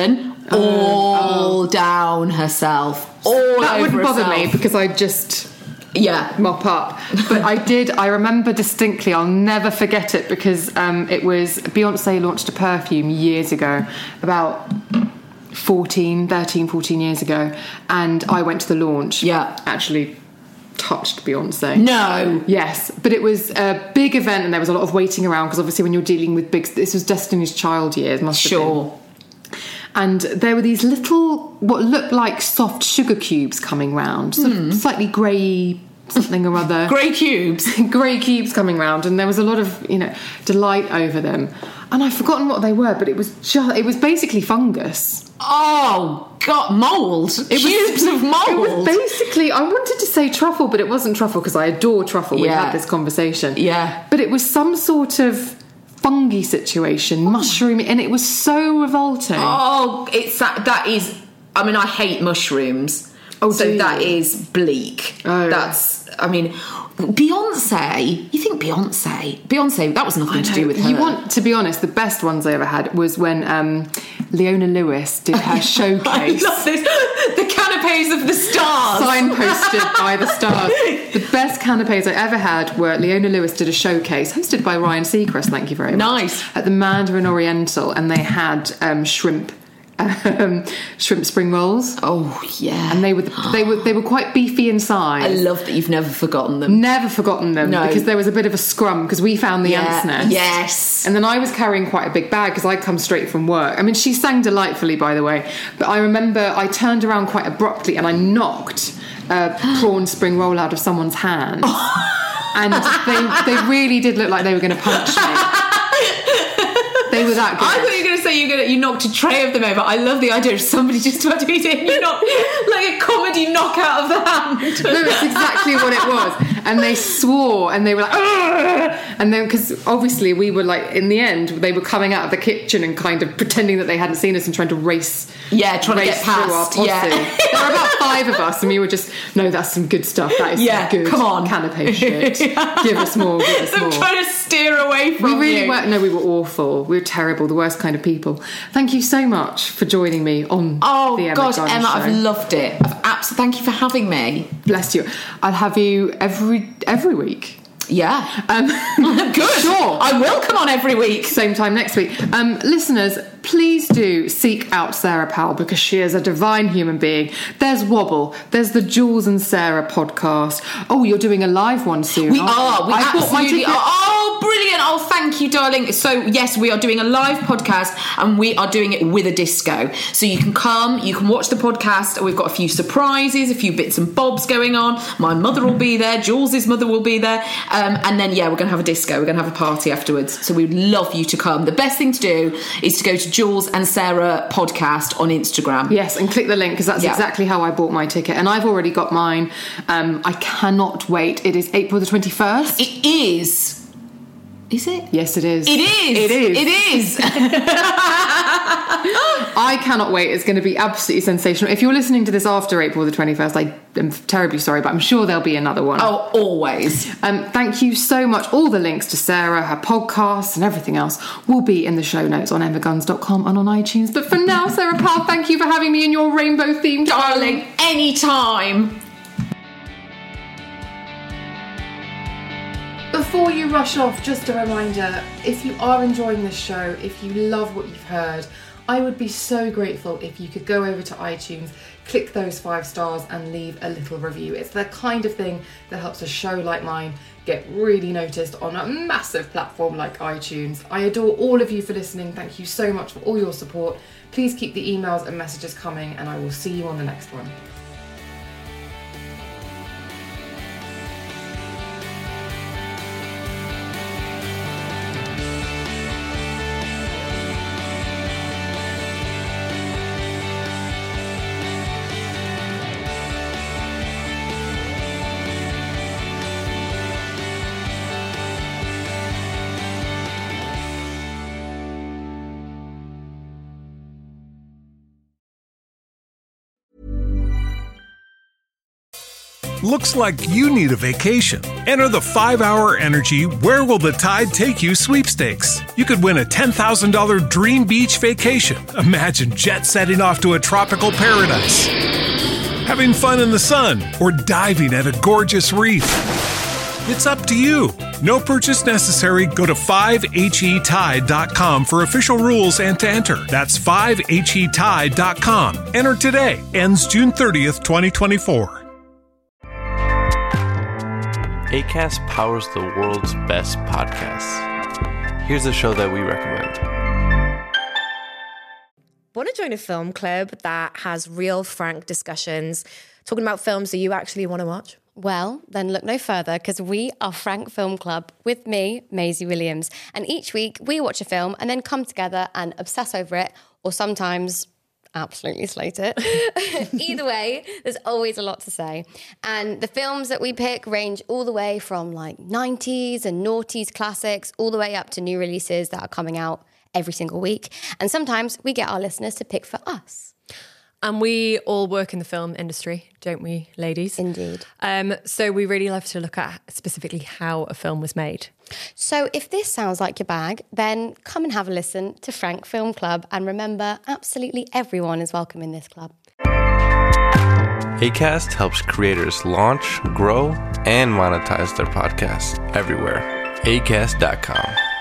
all oh. down herself. All that over wouldn't bother herself. me because I just yeah mop up. But I did. I remember distinctly. I'll never forget it because um, it was Beyonce launched a perfume years ago, about fourteen, thirteen, fourteen years ago, and I went to the launch. Yeah, actually touched Beyonce. No. Yes, but it was a big event and there was a lot of waiting around because obviously when you're dealing with big, this was Destiny's Child years, must have sure. been. And there were these little, what looked like soft sugar cubes coming round, sort mm. of slightly grey something or other. Grey cubes. Grey cubes coming round, and there was a lot of, you know, delight over them. And I've forgotten what they were, but it was just, it was basically fungus. Oh, God, mould. It Cubes was, of mould. It was basically, I wanted to say truffle, but it wasn't truffle because I adore truffle. We yeah. had this conversation. Yeah. But it was some sort of fungi situation, oh. mushroomy, and it was so revolting. Oh, it's that, that is, I mean, I hate mushrooms. Oh, so that is bleak. Oh. That's, I mean, Beyonce, you think Beyonce? Beyonce, that was nothing to do with her. You want, to be honest, the best ones I ever had was when um, Leona Lewis did her showcase. I love this. The canapes of the stars. Signposted by the stars. The best canapes I ever had were Leona Lewis did a showcase, hosted by Ryan Seacrest, thank you very much. Nice. At the Mandarin Oriental, and they had um, shrimp. Um, shrimp spring rolls. Oh yeah, and they were they were they were quite beefy inside. I love that you've never forgotten them. Never forgotten them. No. Because there was a bit of a scrum because we found the yeah. ants nest. Yes, and then I was carrying quite a big bag because I'd come straight from work. I mean, she sang delightfully, by the way. But I remember I turned around quite abruptly and I knocked a prawn spring roll out of someone's hand, and they they really did look like they were going to punch me. They were that good. I thought you were going to say you, gonna, you knocked a tray of them over. I love the idea of somebody just about to eat it and you knock, like a comedy knockout of the hand. No, it's exactly what it was. And they swore and they were like, Argh! And then, because obviously we were like, in the end, they were coming out of the kitchen and kind of pretending that they hadn't seen us and trying to race. Yeah, trying race to get past. Our posse. Yeah. There were about five of us and we were just, no, that's some good stuff. That is yeah, some good come on. canapé shit. Give us more, give us I'm more. trying to steer away from We really you. were, no, we were awful. We were terrible, the worst kind of people. Thank you so much for joining me on oh, the Emma God, Gunn Emma, show. I've loved it. I've absolutely, thank you for having me. Bless you. I'll have you every every week. Yeah. Um, Good. Sure. I will come on every week. Same time next week. Um, listeners, please do seek out Sarah Powell because she is a divine human being. There's Wobble. There's the Jules and Sarah podcast. Oh, you're doing a live one soon. We are. We I bought my absolutely ticket. are. Oh, brilliant. Oh, thank you, darling. So, yes, we are doing a live podcast and we are doing it with a disco. So you can come, you can watch the podcast. We've got a few surprises, a few bits and bobs going on. My mother will be there. Jules' mother will be there. Um, and then, yeah, we're going to have a disco. We're going to have a party afterwards. So we'd love you to come. The best thing to do is to go to Jules and Sarah podcast on Instagram. Yes, and click the link because that's yeah. exactly how I bought my ticket. And I've already got mine. Um, I cannot wait. It is April the twenty-first. It is. Is it? Yes, it is. It is. It is. It is. I cannot wait. It's going to be absolutely sensational. If you're listening to this after April the twenty-first, I am terribly sorry, but I'm sure there'll be another one. Oh, always. Um, thank you so much. All the links to Sarah, her podcasts, and everything else will be in the show notes on emma guns dot com and on iTunes. But for now, Sarah Powell, thank you for having me in your rainbow-themed darling. home. Anytime. Before you rush off, just a reminder, if you are enjoying this show, if you love what you've heard, I would be so grateful if you could go over to iTunes, click those five stars and leave a little review. It's the kind of thing that helps a show like mine get really noticed on a massive platform like iTunes. I adore all of you for listening. Thank you so much for all your support. Please keep the emails and messages coming and I will see you on the next one. Looks like you need a vacation. Enter the five hour Energy Where Will the Tide Take You sweepstakes. You could win a ten thousand dollars dream beach vacation. Imagine jet setting off to a tropical paradise, having fun in the sun, or diving at a gorgeous reef. It's up to you. No purchase necessary. Go to five H E tide dot com for official rules and to enter. That's five H E tide dot com. Enter today. Ends June thirtieth, twenty twenty-four. Acast powers the world's best podcasts. Here's a show that we recommend. Want to join a film club that has real, frank discussions, talking about films that you actually want to watch? Well, then look no further, because we are Frank Film Club with me, Maisie Williams. And each week we watch a film and then come together and obsess over it, or sometimes absolutely slate it. Either way, there's always a lot to say. And the films that we pick range all the way from like nineties and noughties classics, all the way up to new releases that are coming out every single week. And sometimes we get our listeners to pick for us. And we all work in the film industry, don't we, ladies? Indeed. Um, so we really love to look at specifically how a film was made. So if this sounds like your bag, then come and have a listen to Frank Film Club. And remember, absolutely everyone is welcome in this club. Acast helps creators launch, grow, and monetize their podcasts everywhere. acast dot com.